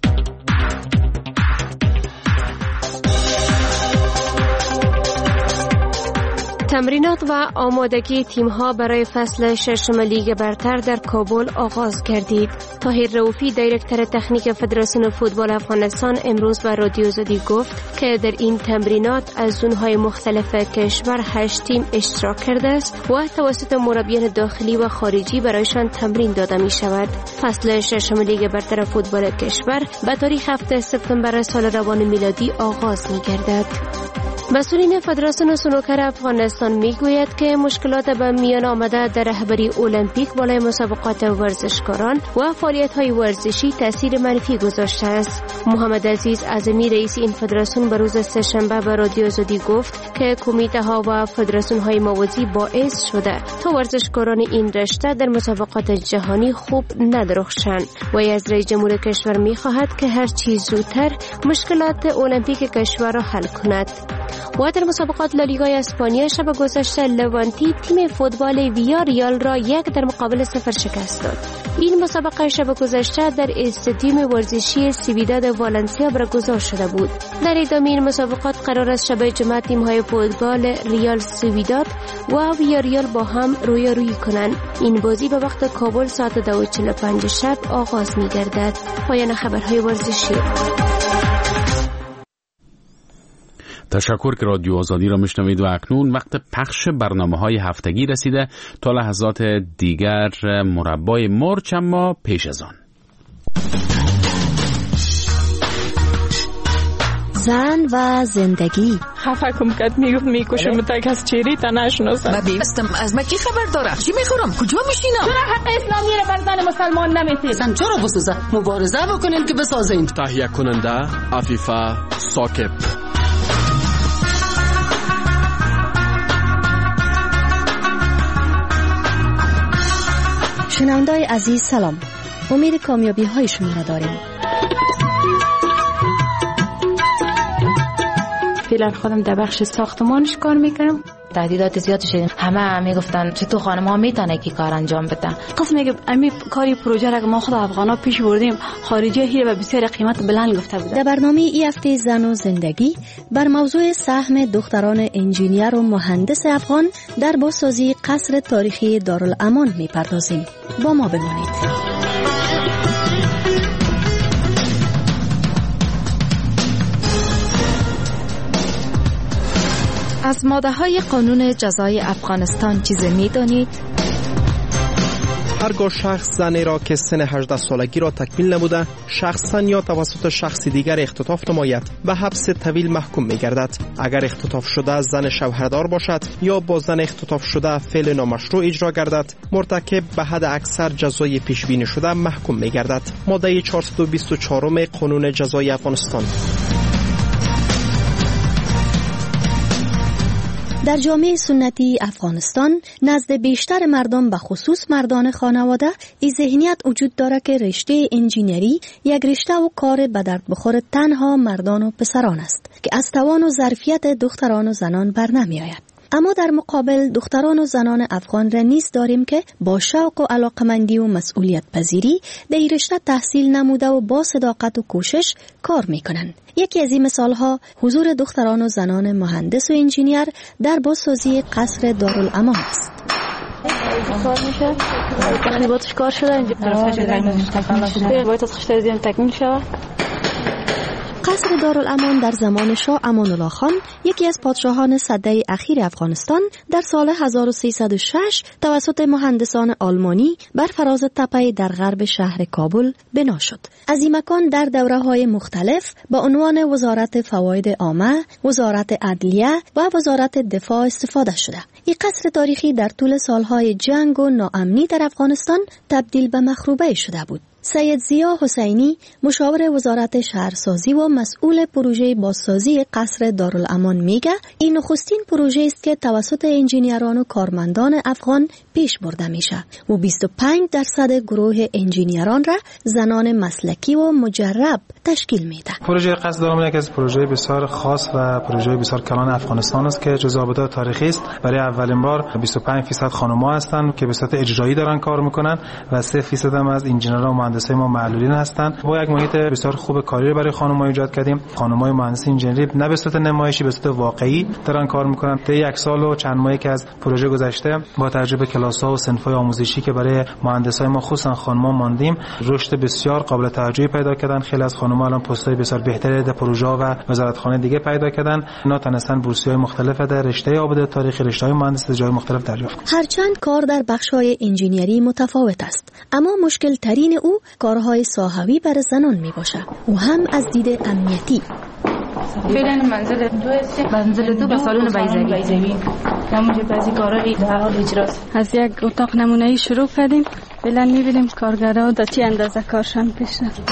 تمرینات و آمادگی تیم‌ها برای فصل 6 لیگ برتر در کابل آغاز گردید. طاهر رؤوفی دایرکتور تکنیک فدراسیون فوتبال افغانستان امروز به رادیو آزادی گفت که در این تمرینات از زون‌های مختلف کشور 8 تیم اشتراک کرده است و توسط مربیان داخلی و خارجی برایشان تمرین داده می شود. فصل 6 لیگ برتر فوتبال کشور به تاریخ 7 سپتامبر سال روان میلادی آغاز می گردد. مسئولین فدراسیون سنوکر افغانستان میگوید که مشکلات به میان آمده در رهبری المپیک بالای مسابقات ورزشکاران و فعالیت‌های ورزشی تاثیر منفی گذاشته است. محمد عزیز اعظمی رئیس این فدراسیون به روز سه‌شنبه به رادیو آزادی گفت که کمیته و فدراسیون‌های موازی باعث شده تا ورزشکاران این رشته در مسابقات جهانی خوب ندرخشند و از رئیس جمهور کشور می‌خواهد که هر چیز زودتر مشکلات المپیک کشور را حل کند. و در مسابقات لالیگای اسپانیا شب گذشته لوانتی تیم فوتبال ویاریال را 1 در مقابل 0 شکست داد. این مسابقه شب گذشته در استادیوم ورزشی سیویداد والنسیا برگزار شده بود. در ادامه این مسابقات قرار است شب جمعه تیم‌های فوتبال ریال سیویداد و ویاریال با هم رویارویی کنند. این بازی به وقت کابل ساعت 2:45 شب آغاز می‌گردد. پایان خبرهای ورزشی. تشکر که رادیو آزادی را میشنوید و اکنون وقت پخش برنامه‌های هفتگی رسیده. تا لحظات دیگر مربای مرچ، اما پیش از آن زن و زندگی. خفه کم کد میکشم تا کس چیری تا نشناسم. من بیستم از مکی خبر دارم. چی میخورم؟ کجا میشینم؟ چرا حق اسلامی را بر زن مسلمان نمیتید؟ زن چرا بسوزه؟ مبارزه بکنین که بسازین. تهیه کننده عفیفه ثاقب. شنونده‌های عزیز سلام. امید کامیابی های شما را داریم. فعلا خودم در بخش ساختمانش کار میکنم. تهدیدات زیاد شدیم. همه میگفتن چطور خانم‌ها میتونه کی کار انجام بده. قسم میگه امی کاری پروژه را ما خود افغانا پیش بردیم خارجی هیر و بسیار قیمت بلند گفته بود. در برنامه ای هفته زن و زندگی بر موضوع سهم دختران انجینیر و مهندس افغان در بازسازی قصر تاریخی دارالامان میپردازیم. با ما بمانید. از ماده‌های قانون جزای افغانستان چیزی می‌دانید؟ هرگاه شخص زنی را که سن 18 سالگی را تکمیل نموده شخصاً یا توسط شخص دیگر اختطاف نماید به حبس طویل محکوم می‌گردد. اگر اختطاف شده زن شوهردار باشد یا با زن اختطاف شده فعل نامشروع اجرا گردد مرتکب به حد اکثر جزای پیش بینی شده محکوم می‌گردد. ماده 424 قانون جزای افغانستان. در جامعه سنتی افغانستان نزد بیشتر مردم به خصوص مردان خانواده این ذهنیت وجود دارد که رشته انجینری یک رشته و کار به درد بخور تنها مردان و پسران است که از توان و ظرفیت دختران و زنان بر نمی آید. اما در مقابل دختران و زنان افغان را نیز داریم که با شوق و علاقمندی و مسئولیت پذیری در این رشته تحصیل نموده و با صداقت و کوشش کار میکنند. یکی از این مثالها حضور دختران و زنان مهندس و انجینیر در بازسازی قصر دارالامان است. کار میشه؟ تخریباتش کار شده اینجا؟ باید از خشتر دیدن تکمیل شود؟ قصر دارالامان در زمان شاه امان الله خان یکی از پادشاهان سده اخیر افغانستان در سال 1306 توسط مهندسان آلمانی بر فراز تپه در غرب شهر کابل بنا شد. از این مکان در دوره‌های مختلف با عنوان وزارت فواید عامه، وزارت عدلیه و وزارت دفاع استفاده شده. این قصر تاریخی در طول سالهای جنگ و ناامنی در افغانستان تبدیل به مخروبه شده بود. سید زیا حسینی مشاور وزارت شهرسازی و مسئول پروژه بازسازی قصر دارالامان میگه این نخستین پروژه است که توسط انجینیران و کارمندان افغان پیش برده میشه و 25% گروه انجینیران را زنان مسلکی و مجرب تشکیل میده. پروژه قصر دارالامان یک از پروژه بسیار خاص و پروژه بسیار کلان افغانستان است که جزو آبادات تاریخی است. برای اولین بار 25% خانم‌ها هستند که به صورت اجرایی دارن کار میکنن و 3% هم از انجینران مهندسای ما معلولین هستند. با یک محیط بسیار خوب کاری برای خانم‌ها ایجاد کردیم. خانم‌های مهندس انجینری نه به صورت نمایشی به صورت واقعی دارن کار میکنن. طی یک سال و چند ماهی که از پروژه گذشته با تجربه کلاس‌ها و صنف‌های آموزشی که برای مهندسای ما خصوصا خانم‌ها ماندیم رشد بسیار قابل توجهی پیدا کردن. خیلی از خانم‌ها الان پست‌های بسیار بهتری در پروژه و وزارتخانه دیگه پیدا کردن. اینا تونستن بورسی‌های مختلف در رشته آبادات تاریخی، رشته‌های مهندسی جای مختلف دریافت کنند. هرچند کار در بخش‌های انجینری متفاوت است اما مشکل ترین او کارهای ساحوی برای زنان می باشه و هم از دید امنیتی. فعلا منزل دو به سالن بیضوی همونجا بعضی کارهای در حال اجراست. از یک اتاق نمونه‌ای شروع کردیم. فعلا می‌بینیم کارگرها در چه اندازه کارشان پیش رفت.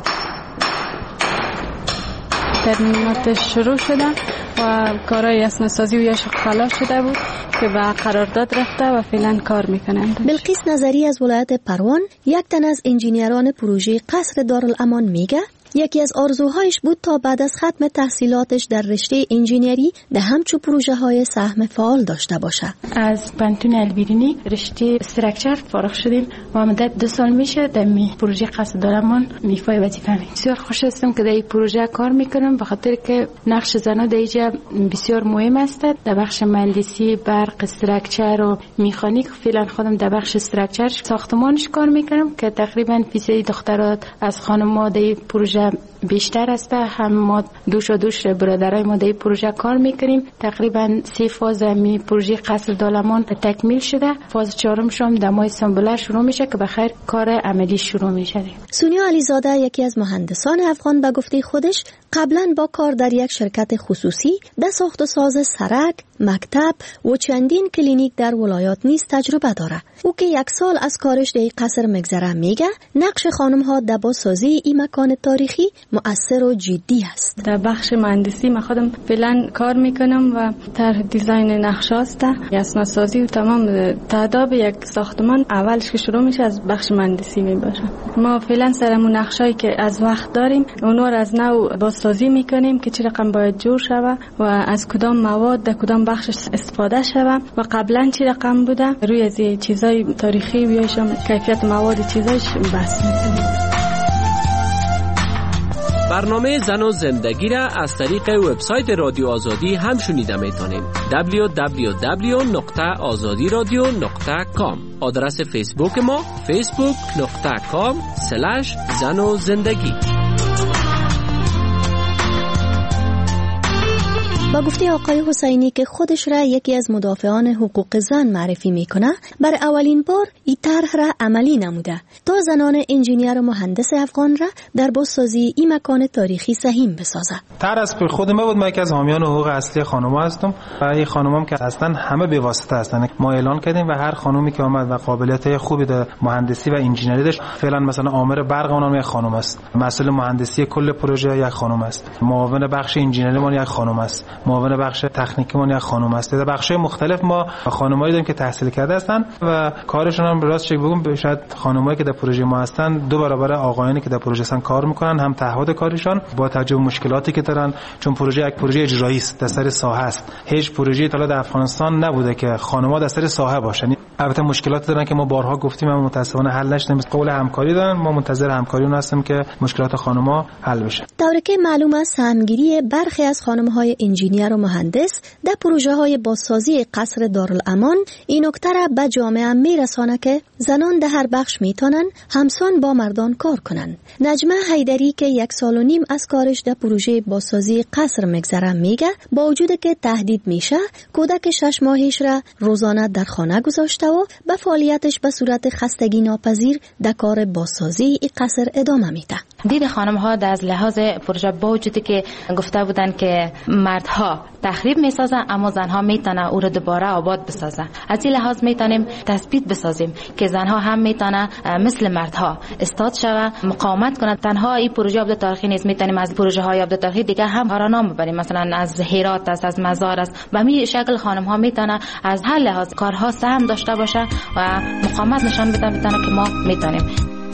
ترمیمات شروع شدن و کارهای اسنادسازی و یا خلاص شده بود که به قرارداد رفته و فعلا کار میکنند. بلقیس نظری از ولایت پروان یک تن از انجینیران پروژه قصر دارالامان میگه یکی از آرزوهایش بود تا بعد از ختم تحصیلاتش در رشته انجینری در همچو پروژه های سهم فعال داشته باشه. از پانتون البیرینی رشته استراکچر فارغ شدیم و مدت 2 سال میشه در پروژه قصر دارالامان میفای وظیفه می. بسیار خوش هستم که در این پروژه کار میکنم به خاطر که نقش زنان در اینجا بسیار مهم است. در بخش مهندسی برق استراکچر و میخانیک فعلا خودم در بخش استراکچر ساختمانش کار میکنم که تقریبا فیصد دخترات از خانم‌ها در پروژه بیشتر است. هم ما دوش برادرای ما در پروژه کار میکنیم. تقریبا 3 فاز می پروژه قصر دارالامان تکمیل شده. فاز 4 شام در ماه سامبولر شروع میشه که بخیر کار عملی شروع میشه. سونیا علیزاده یکی از مهندسان افغان به گفته خودش قبلا با کار در یک شرکت خصوصی در ساخت و ساز سرک، مکتب و چندین کلینیک در ولایات نیز تجربه داره. او که 1 سال از کارش در قصر مگذره میگه نقش خانم ها در بازسازی این مکان تاریخی مؤثر و جدی است. در بخش مهندسی من خودم فعلا کار میکنم و طرح دیزاین نقشاست، اسنادسازی و تمام تعداد یک ساختمان اولش که شروع میشه از بخش مهندسی میباشه. ما فعلا سرمون نقشایی که از وقت داریم اونها رو از نو بازسازی میکنیم که چه رقم باید جور شود و از کدام مواد در کدام بخش استفاده شود و قبلا چه رقم بوده روی از چیزای تاریخی بیایشم کیفیت مواد چیزایش بحث میکنیم. برنامه زن و زندگی را از طریق وبسایت رادیو آزادی هم شنیده میتونین. www.azadiradio.com. آدرس فیسبوک ما facebook.com/زن و زندگی. با گفته آقای حسینی که خودش را یکی از مدافعان حقوق زن معرفی میکنه، برای اولین بار این طرح را عملی نموده تا زنان انجینیر و مهندس افغان را در بازسازی این مکان تاریخی سهیم بسازه. طرح از خود ما بود. ما یکی از حامیان حقوق اصلی خانم‌ها هستم و این خانم‌ها که اصلا همه به واسطه هستن. ما اعلان کردیم و هر خانومی که اومد و قابلیت خوبی در مهندسی و انجینری داشت، فعلا مثلا عامل برق اونم یک خانم است، مسئول مهندسی کل پروژه یک خانم است، معاون بخش انجینری ما یک خانم است، معاون بخش تکنیکی ما یک خانم است. در بخش مختلف ما خانمایی داریم که تحصیل کرده هستن و کارشون هم راست چه بگم شاید خانمایی که در پروژه ما هستن 2 برابر آقایانی که در پروژه هستن کار میکنن. هم تعهد کارشان با توجه به مشکلاتی که دارن، چون پروژه یک پروژه اجرایی است، در سر ساحه است. هیچ پروژه‌ای تا در افغانستان نبوده که خانم‌ها در سر ساحه باشن. البته مشکلاتی دارن که ما بارها گفتیم اما متأسفانه حل نشده. قول همکاری دارن، ما منتظر همکاری اون هستیم که مشکلات خانم‌ها حل بشه. طوری که معلوم است سهمگیری برخی از خانم‌های انجینیر و مهندس در پروژه‌های بازسازی قصر دارالامان این نکته را به جامعه میرسانه که زنان در هر بخش میتونن همسان با مردان کار کنن. نجمه حیدری که 1.5 سال از کارش در پروژه بازسازی قصر میگذره میگه با وجود که تهدید میشه کودک 6 ماهش را روزانه در خانه گذاشته و به فعالیتش به صورت خستگی ناپذیر در کار بازسازی این قصر ادامه میده. دید خانم ها در از لحاظ پروژه با وجودی که گفته بودن که مردها تخریب میسازن اما زنها میتونه او رو دوباره آباد بسازن. از این لحاظ میتونیم تثبیت بسازیم که زنها هم میتونه مثل مردها استاد شوه، مقاومت کنه. تنها این پروژه آباد تاریخی نیست، میتونیم از پروژه های آباد تاریخی دیگه هم نام ببریم، مثلا از هرات است، از مزار است. به همین شکل خانم ها میتونه از هر لحاظ کارها سهم داشته باشه و مقاومت نشان بده که ما میتونیم.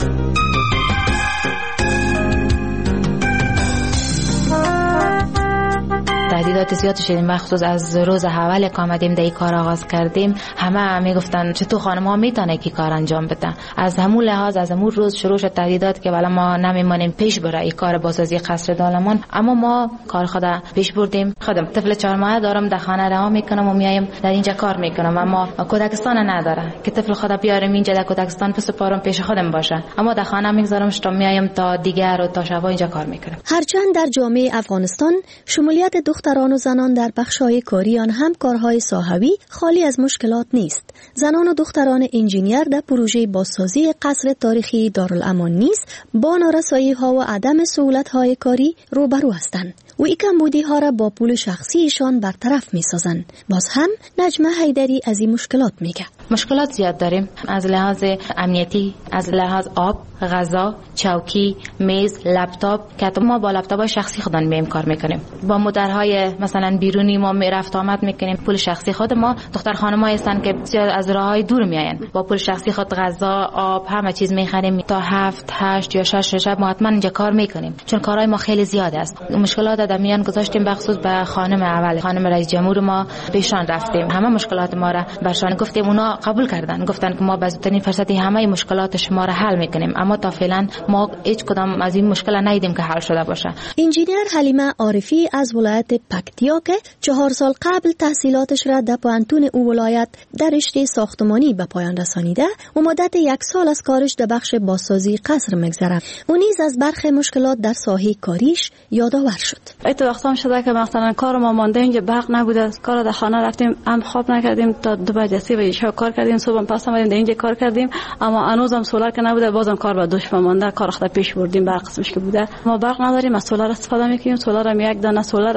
تهدیدات زیاد شدیم، مخصوص از روز اول که آمدیم در این کار آغاز کردیم. همه میگفتن چطور خانم‌ها میتونه کی کار انجام بده. از همون لحاظ از همون روز شروع شد تهدیدات که والا ما نمیمونیم پیش بره این کار بازسازی قصر دارالامان. اما ما کار خود پیش بردیم. خودم طفل 4 ماهه دارم، در خانه رها میکنم و میایم در اینجا کار میکنم. اما کودکستان نداره که طفل خود بیارم اینجا در کودکستان پس پارم پیش خودم باشه، اما در خانه میگذارم تا میایم تا دیگر و تا شب اینجا کار میکنم. هرچند در جامعه افغانستان شمولیت دختران و زنان در بخش‌های کاری آن هم کارهای ساحوی خالی از مشکلات نیست. زنان و دختران انجینیر در پروژه بازسازی قصر تاریخی دارالامان نیز با نارسایی‌ها و عدم سهولت‌های کاری روبرو هستند و این کمبودی‌ها را با پول شخصیشان برطرف می‌سازند. باز هم نجمه حیدری از این مشکلات میگه. مشکلات زیاد داریم از لحاظ امنیتی، از لحاظ آب، غذا، چوکی، میز، لپتاپ که ما با لپتاپ شخصی خودمون میم کار میکنیم. با مدرهای مثلا بیرونی ما رفت آمد میکنیم. پول شخصی خود ما دختر خانم‌ها هستن که بسیار از راههای دور میاین. با پول شخصی خود غذا، آب، همه چیز میخریم. تا 7، 8 یا 6 شب ما حتما اینجا کار میکنیم چون کارهای ما خیلی زیاد است. مشکلات در میان گذاشتیم بخصوص به خانم اول، خانم رئیس جمهور ما پیشان رفتیم. همه مشکلات ما را برشان گفتیم، اونا قبول کردن، گفتن که ما به زودترین فرصتی همه مشکلات شما را حل میکنیم. اما تا فعلا ما هیچ کدام از این مشکل ندیدیم که حل شده باشه. انجینیر حلیمه عارفی از ولایت پکتیا که 4 سال قبل تحصیلاتش را در پوهنتون او ولایت در رشته ساختمانی به پایان رسانیده و مدت 1 سال از کارش در بخش بازسازی قصر میگذره. او نیز از برخی مشکلات در ساحه کاریش یادآور شد. تو وقتام شده که مثلا کار ما مانده، اینجا برق نبوده، کار در خانه رفتیم، هم خواب نکردیم تا 2 بجه 3 بجه کار کردیم، صبح پس اومدیم در اینجا کار کردیم. اما هنوزم سولار که نبوده، بازم کار با دوش مانده، کار خود پیش بردیم. برق قسمش که بوده ما برق نداریم، از سولار استفاده میکنیم. سولار هم 1 دانه سولار است که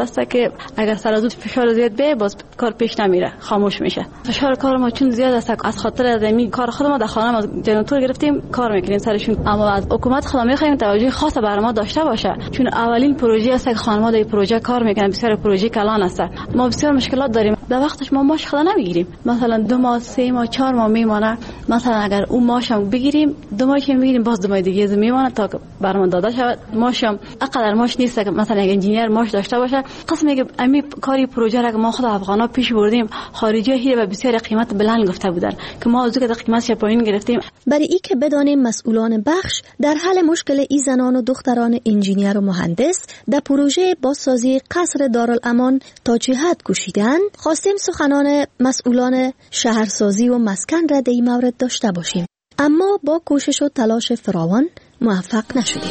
که اگر سرازو فشار زیاد به باز کار پیش نمیره، خاموش میشه. فشار کار ما چون زیاد است، از خاطر از کار خود ما در خانه ما جنراتور گرفتیم کار میکنیم سرشون، اما از حکومت خود میخوایم توجه خاص بر ما داشته باشه، چون اولین پروژه است که خانم‌ها در پروژه کار میکنن. بسیار پروژه کلان است، ما بسیار مشکلات داریم. در وقتش ما ماش خدا نمیگیریم، مثلا 2 ماه 3 ماه 4 ماه میمونه. مثلا اگر اون ماشم بگیریم 2 ماه که میگیریم باز 2 ماه دیگه میمونه تا برام داده شود. ماشم اقدر ماش نیست که مثلا اگه انجینیر ماش داشته باشه. قسمی که امی کاری پروژه را که ما خود افغانا پیش بردیم، خارجی هیره به بسیار قیمت بلند گفته بودن که ما از که قیمتش پایین گرفتیم. برای این که بدانیم مسئولان بخش در حل مشکل این زنان و دختران انجینیر و مهندس در پروژه بازسازی قصر دارالامان تا چه حد کوشیدند، خواستیم سخنان مسئولان شهرسازی و مسکن را در این مورد داشته باشیم، اما با کوشش و تلاش فراوان موفق نشدیم.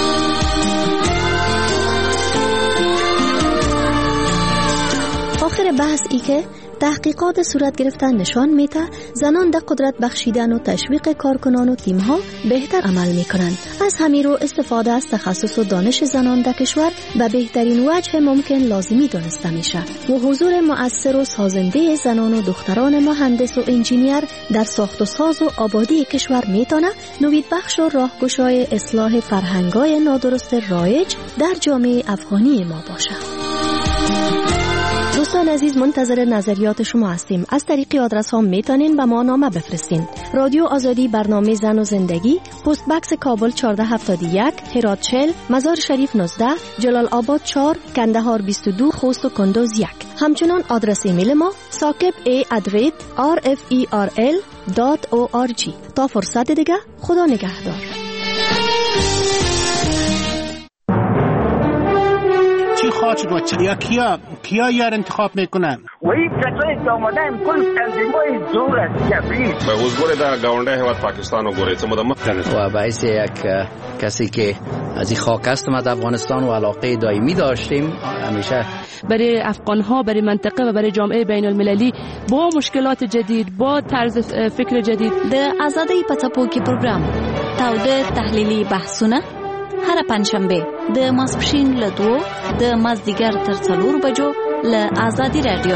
آخر بحث ای که تحقیقات صورت گرفتن نشان میده زنان در قدرت بخشیدن و تشویق کارکنان و تیم‌ها بهتر عمل میکنند. از همین رو استفاده از تخصص و دانش زنان در کشور به بهترین وجه ممکن لازمی دانسته میشه و حضور مؤثر و سازنده زنان و دختران مهندس و انجینیر در ساخت و ساز و آبادی کشور میتونه نوید بخش و راهگشای اصلاح فرهنگای نادرست رایج در جامعه افغانی ما باشه. دوستان عزیز، منتظر نظریات شما هستیم. از طریق آدرس ها میتونین به ما نامه بفرستین. رادیو آزادی، برنامه زن و زندگی، پست بکس کابل 1471، هرات 40، مزار شریف 19، جلال آباد 4، کندهار 22، خوست و کندوز 1. همچنان آدرس ایمیل ما sakep@rferl.org. تا فرصت دیگه، خدا نگهدار. چی خواهد و یا کیا یار انتخاب میکنن و این کسایی که آمدن کل تنظیمای زور است جبری به وزگوری در گاونده هیواد پاکستان و گوری و باعث یک کسی که از این خاک است ما در افغانستان و علاقه دائمی داشتیم همیشه برای افغانها، برای منطقه و برای جامعه بین المللی با مشکلات جدید، با طرز فکر جدید. د آزادۍ په څپو کې پروګرام تاوده تحلیلي بحثونه هر پنځشنبه د ماسپښین له 2 د مازدیګر تر 4 بجو له آزادي رادیو.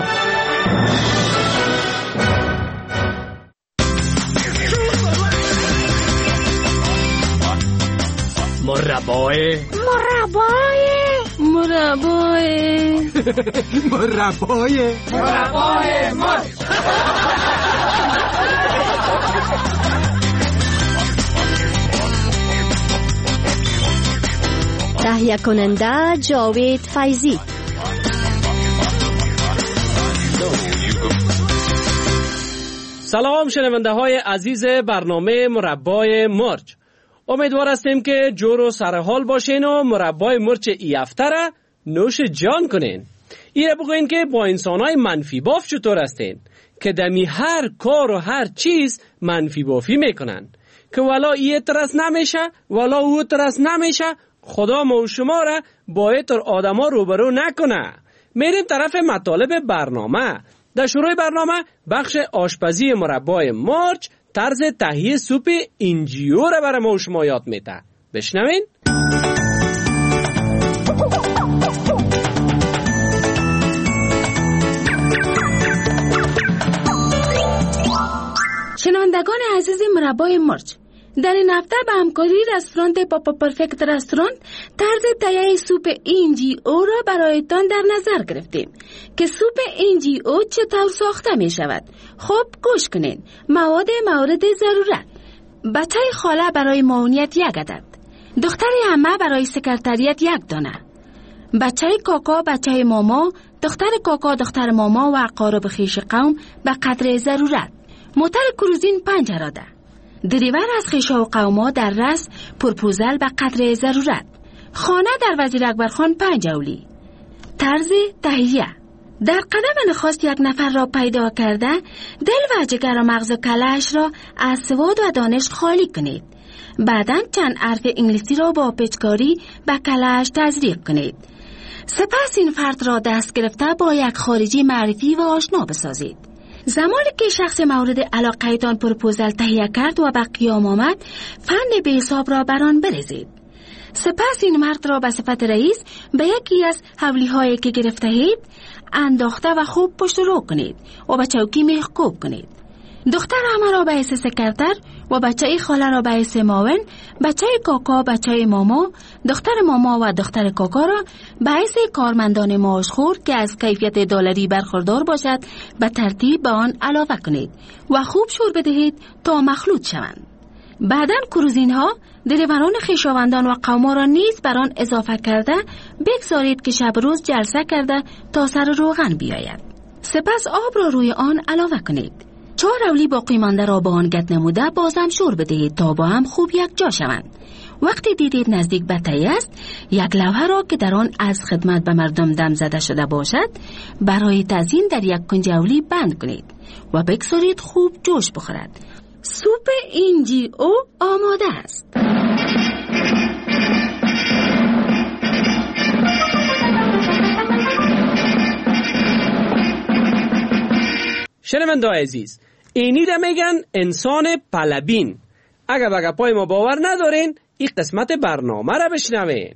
مربای تهیه کننده جاوید فیضی. سلام شنونده های عزیز برنامه مربای مرچ. امیدوار هستیم که جور و سرحال باشین و مربای مرچ ای هفته را نوش جان کنین. ایره بگوین که با انسانای منفی باف چطور هستین که دمی هر کار و هر چیز منفی بافی میکنن که والا ای ترس نمیشه والا او ترس نمیشه. خدا ما و شما را با اینطور آدما روبرو نکنه. میریم طرف مطالب برنامه. در شروع برنامه بخش آشپزی مربای مرچ طرز تهیه سوپ اینجیو را برای ما و شما یاد میده. بشنوین. شنوندگان عزیز مربای مرچ، در این هفته به همکاری رستوران پاپا پرفکت رستوران طرز تهیه سوپ اینجی او را برایتان در نظر گرفتیم که سوپ اینجی او چطور ساخته می شود. خب گوش کنین. مواد مورد ضرورت: بچه خاله برای معاونیت 1 عدد، دختر عمه برای سکرتریت 1 دانه، بچه کاکا بچه ماما، دختر کاکا دختر ماما و اقارب خویش قوم به قدر ضرورت، موتر کروزین 5 اراده، دریور از خویشا و قوما در رس پرپوزل به قدر ضرورت، خانه در وزیر اکبرخان 5 اولی. طرز تهیه: در قدم نخست 1 نفر را پیدا کرده دل و جگر و مغز و کله‌اش را از سواد و دانش خالی کنید. بعداً چند حرف انگلیسی را با پیچکاری به کله‌اش تزریق کنید. سپس این فرد را دست گرفته با یک خارجی معرفی و آشنا بسازید. زمانی که شخص مورد علاقه‌تان پروپوزال تهیه کرد و به قیام آمد، فن به حساب را بر آن بریزید. سپس این مرد را به صفت رئیس به یکی از حولی هایی که گرفته اید انداخته و خوب پشت رو کنید و به چوکی محکوب کنید. دختر همه را به حیث سکرتر و بچه خاله را به حیث معاون، بچه کاکا، بچه ماما، دختر ماما و دختر کاکا را به حیث کارمندان معاشخور که از کیفیت دلاری برخوردار باشد به ترتیب به آن علاوه کنید و خوب شور بدهید تا مخلوط شوند. بعداً کروزین ها، دلیوران خویشاوندان و قوما را نیز بر آن اضافه کرده بگذارید که شب روز جلسه کرده تا سر روغن بیاید. سپس آب را روی آن علاوه کنید. 4 رولی باقی مانده را با آن گت نموده بازم شور بدهید تا با هم خوب یک جا شوند. وقتی دیدید نزدیک به تهیه است، یک لوحه را که در آن از خدمت به مردم دم زده شده باشد برای تزیین در یک کنج حولی بند کنید و بگذارید خوب جوش بخورد. سوپ اینجی او آماده است. شنونده عزیز، اینی را میگن انسان پلبین. اگر به گپای ما باور ندارین، این قسمت برنامه را بشنوین.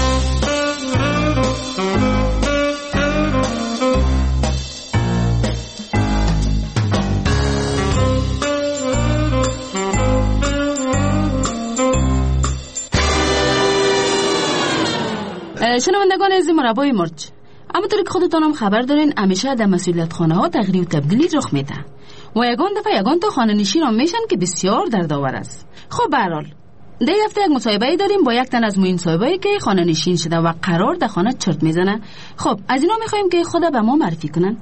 شنوندگان عزیز مربای مرچ، همونطوری که خودتان هم خبر دارین همیشه در مسئولیت خانه ها تغییر و تبدیلی رخ میده و یگان تا خانه نشین هم میشن که بسیار دردآور است. خب به هر حال در هفته یک مصاحبه داریم با یک تن از موین صاحبایی که خانه نشین شده و قرار در خانه چرت میزنه. خب از اینا میخوایم که خود به ما معرفی کنن.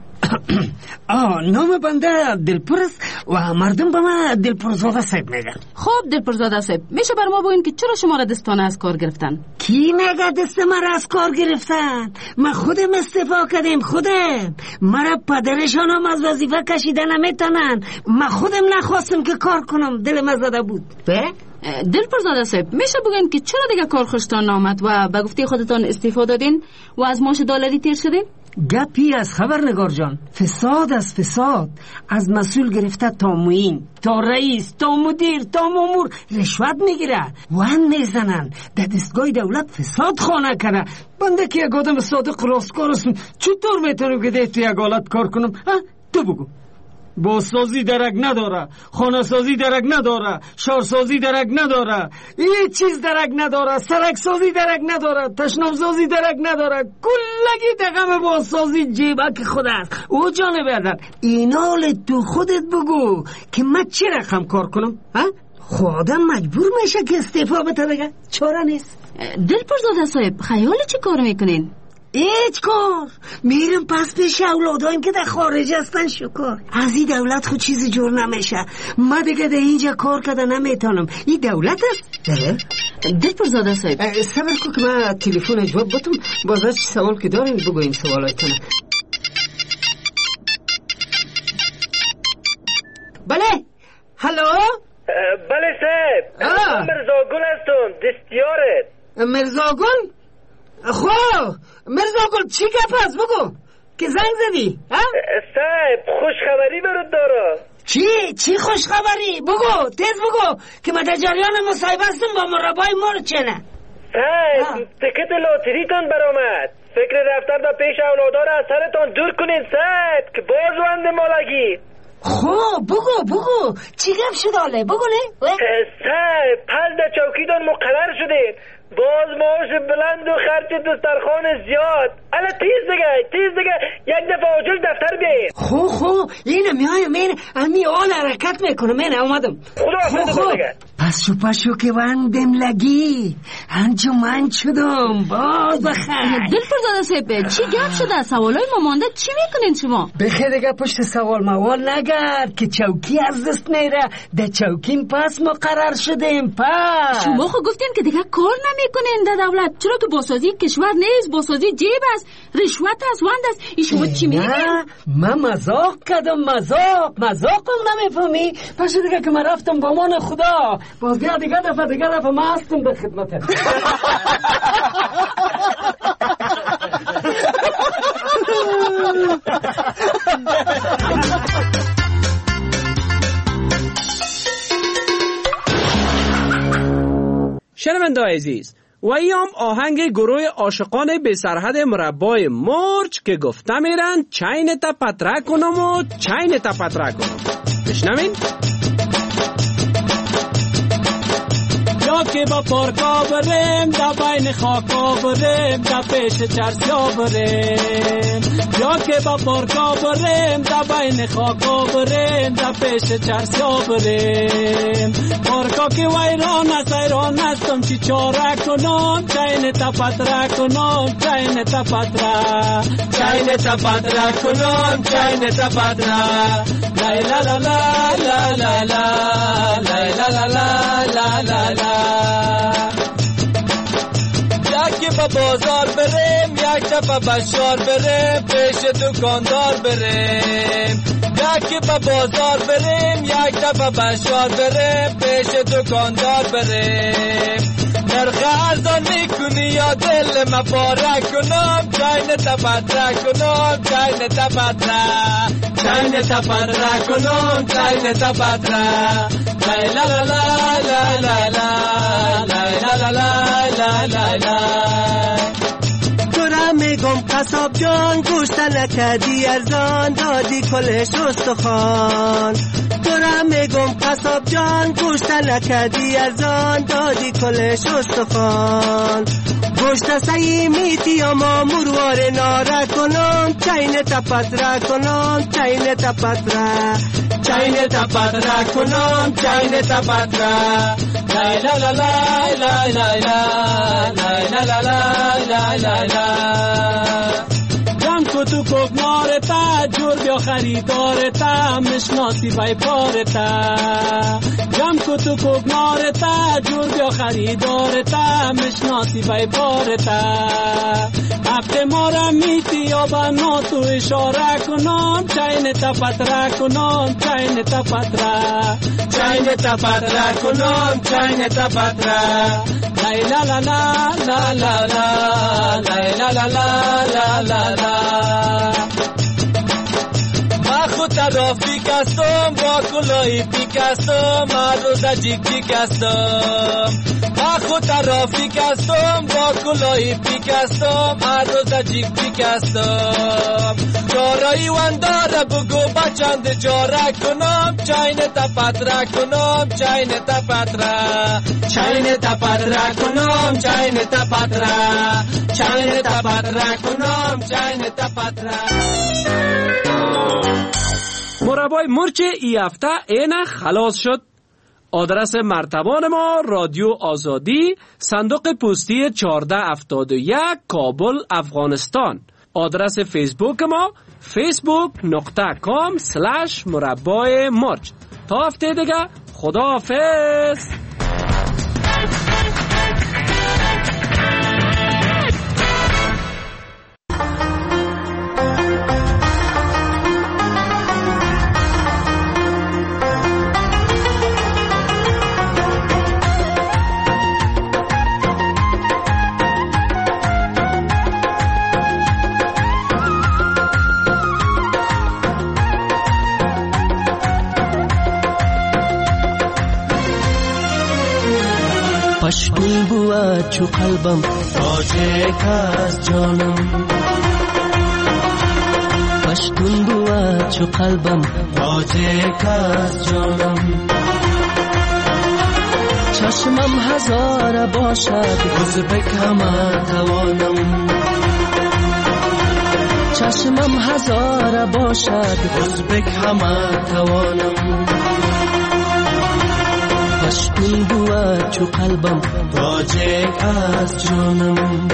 نام بنده دلپرست و مردم به من دلپرزاده صاحب میگن. خب دلپرزاده صاحب، میشه بر ما بگین که چرا شما را دستانه از کار گرفتن؟ کی میگه دست مرا از کار گرفتن؟ من خودم استعفا کردم. خودم مرا پدرشان هم از وظیفه کشیدن نمیتونن. من خودم نخواستم که کار کنم، دلم زده بود. دلپرزاده صاحب، میشه بگین که چرا دیگه کار خوشتان نامد و به گفته خودتان استعفا دادین و از معاش دلاری تیر شدین؟ گپی از خبرنگار جان، فساد از فساد، از مسئول گرفته تا معین، تا رئیس، تا مدیر، تا مامور رشوت میگیره، وان میزنن. در دستگاه دولت فساد خانه کنه. بنده که یک آدم صادق راستکار هستم، چطور میتونم که تو یک حالت کار کنم؟ تو بگو. بازسازی درک نداره، خانه‌سازی درک نداره، شهرسازی درک نداره، هیچ چیز درک نداره، سرکسازی درک نداره، تشنابسازی درک نداره. کلگی دقم بازسازی جیبک خود است. او جانه بردن اینال تو خودت بگو که من چی رقم کار کنم؟ خودم مجبور میشه که استعفا بده بگه، چاره نیست. دلپرزاده صاحب، خیال چی کار میکنین؟ هیچ کار. میرم پس پیش اولادایم که در خارج هستن. شکر از این دولت خود چیزی جور نمیشه. من دیگه در اینجا کار کرده نمیتونم. این دولت است. دلپرزاده صاحب، صبر کو که من تلفن جواب بدم. باز از سوال که دارین بگوین سوالاتون. بله. هلو. بله صاحب، مرزاگل هستم. دستیارت مرزاگل؟ خب مرزاگل چی گپ است؟ بگو که زنگ زدی. صاحب خوشخبری برات دارم. چی خوشخبری؟ بگو تیز بگو که من در جریان مصاحبه هستم با مربای مرچنه. صاحب تکت لاتریتان برآمد. فکر رفتن به پیش اولادار از سرتان دور کنین صاحب که بازوند مالگی. خب بگو چی گپ شد حاله؟ بگو نه. صاحب پس در چوکیدان مقرر شدین. باز معاش بلند و خرچ دسترخوان زیاد. الا تیز دیگه یک دفعه عاجل دفتر بیاین. خب اینه میایم امی آل حرکت میکنم. من اومدم. خدا دیگه. پس شو که وندم لگی انجمن شدم. باز بخیر. دلپرزاده صاحب چی گپ شده؟ سوالای ما مانده. چی میکنین شما؟ بخیر دیگه پشت سوال موال نگرد که چوکی از دست میره. در چوکیم پس مقرر شدیم. پس شما خود گفتین که دیگه کار نمیکنین در دولت. چرا که بازسازی کشور نیست، بازسازی جیب است، رشوت است، وند است. این شما چی میگین؟ من مزاق کردم. مزاقم نمیفهمی؟ پس دیگه که من رفتم با مان خدا. باز دیگه دفعه من هستم به خدمتت. شنونده عزیز، و ایام آهنگ گروه عاشقان بی سرحد مربای مرج که گفته میرن چین تا پتره کنم و چین تا پتره کنم. بشنوین؟ یا که با پارکا بریم دا بین خاکا بریم دا پیش چرسیا بریم، یا که با پارکا بریم دا بین خاکا بریم دا پیش چرسیا بریم. پارکا که ویران استم چی چاره کنم چین تا پتره کنم چین تا پتره چین تا پتره کنم چین تا پتره لا لا لا لا لا لا لا لا لا لا لا. یکی با بازار بریم یک دفعه بشار بریم پیش دکاندار بریم، یکی با بازار بریم یک دفعه بشار بریم پیش دکاندار بریم. نرخ ارزان میکنی یا دل ما پاره کنم چین تا پتره کنم چین تا پتره چین تا پتره کنم چین تا پتره لا لا لا لا لا لا لا لا لا لا. تو را میگم قصاب جان گوشت نکردی ارزان دادی کلش استخوان، تو را میگم قصاب جان گوشت نکردی ارزان دادی کلش استخوان. گوشت سعی میتی اما مروار ناره کنم چین تا پتره کنم چین تا پتره چین تا پتره کنم چین تا پتره لا لا لا لا لا لا لا لا لا لا. جان کو تو کوکنارتا جور بیا خریدارتا مشناسی بای پارتا، جان کو تو کوکنارتا جور بیا خریدارتا مشناسی بای پارتا. هفته ما را میتی یا بنا تو اشاره کنم چین تا پتره کنم چین تا پتره چین تا پتره کنم چین تا پتره لا لا لا لا لا لا لا لا لا لا لا. ما خود ترافیک هستم با کلاهی پیک هستم هر روز جیک جیک هستم، ما خود ترافیک هستم با کلاهی پیک هستم هر روز جیک جیک هستم. جارایی ونداره بگو بچند جاره کنم چین تا پتره کنم چین تا پتره چین تا پتره کنم چین تا پتره چین تا پتره کنم چین تا پتره. مربای مرچ ای هفته اینه خلاص شد. آدرس مرتبان ما رادیو آزادی، صندوق پستی 1471 کابل افغانستان. آدرس فیسبوک ما facebook.com/مربای مرچ. تا هفته دیگه خداحافظ. پشتون بود چو قلبم تاجک از جانم، پشتون بود چو قلبم تاجک از جانم. چشمم هزار باشد ازبک همه توانم، چشمم هزار باشد ازبک همه توانم. پشتون بود چو قلبم تاجک از جانم.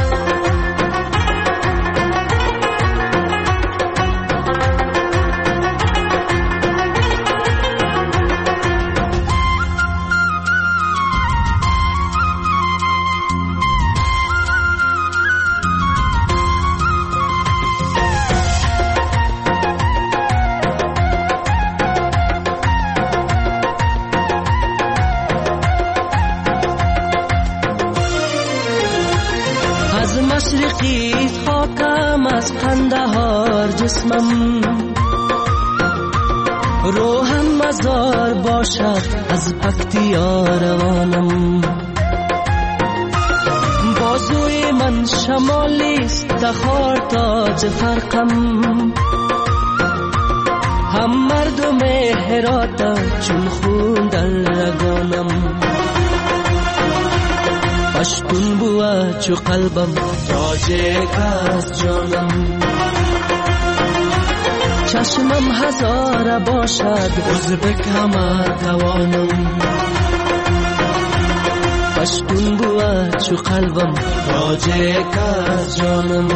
مشرقی خاکم از قندهار جسمم، روحم مزار باشد از پکتیا روانم. شمالیست تخار تاج فرقم، هم مردم هرات چون خون در رگانم. پشتون بوا چو قلبم تاجک از جانم. چشمم هزار باشد ازبک همه توانم. پشتون بوا چو قلبم تاجک از جانم.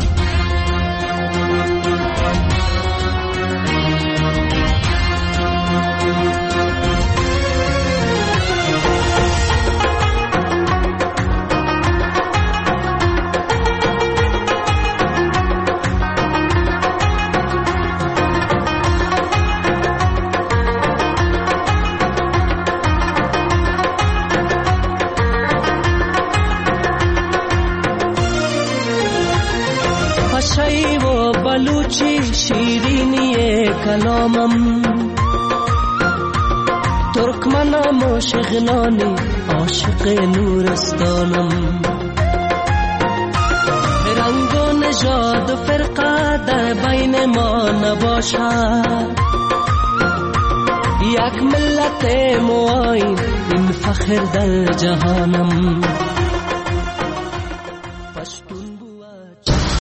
پشایی و بلوچی شیرینی کلامم، ترکمنم و شغنانی عاشق نورستانم. رنگ و نژاد و فرقه در بین ما نباشد، یک ملت معاین این فخر در جهانم.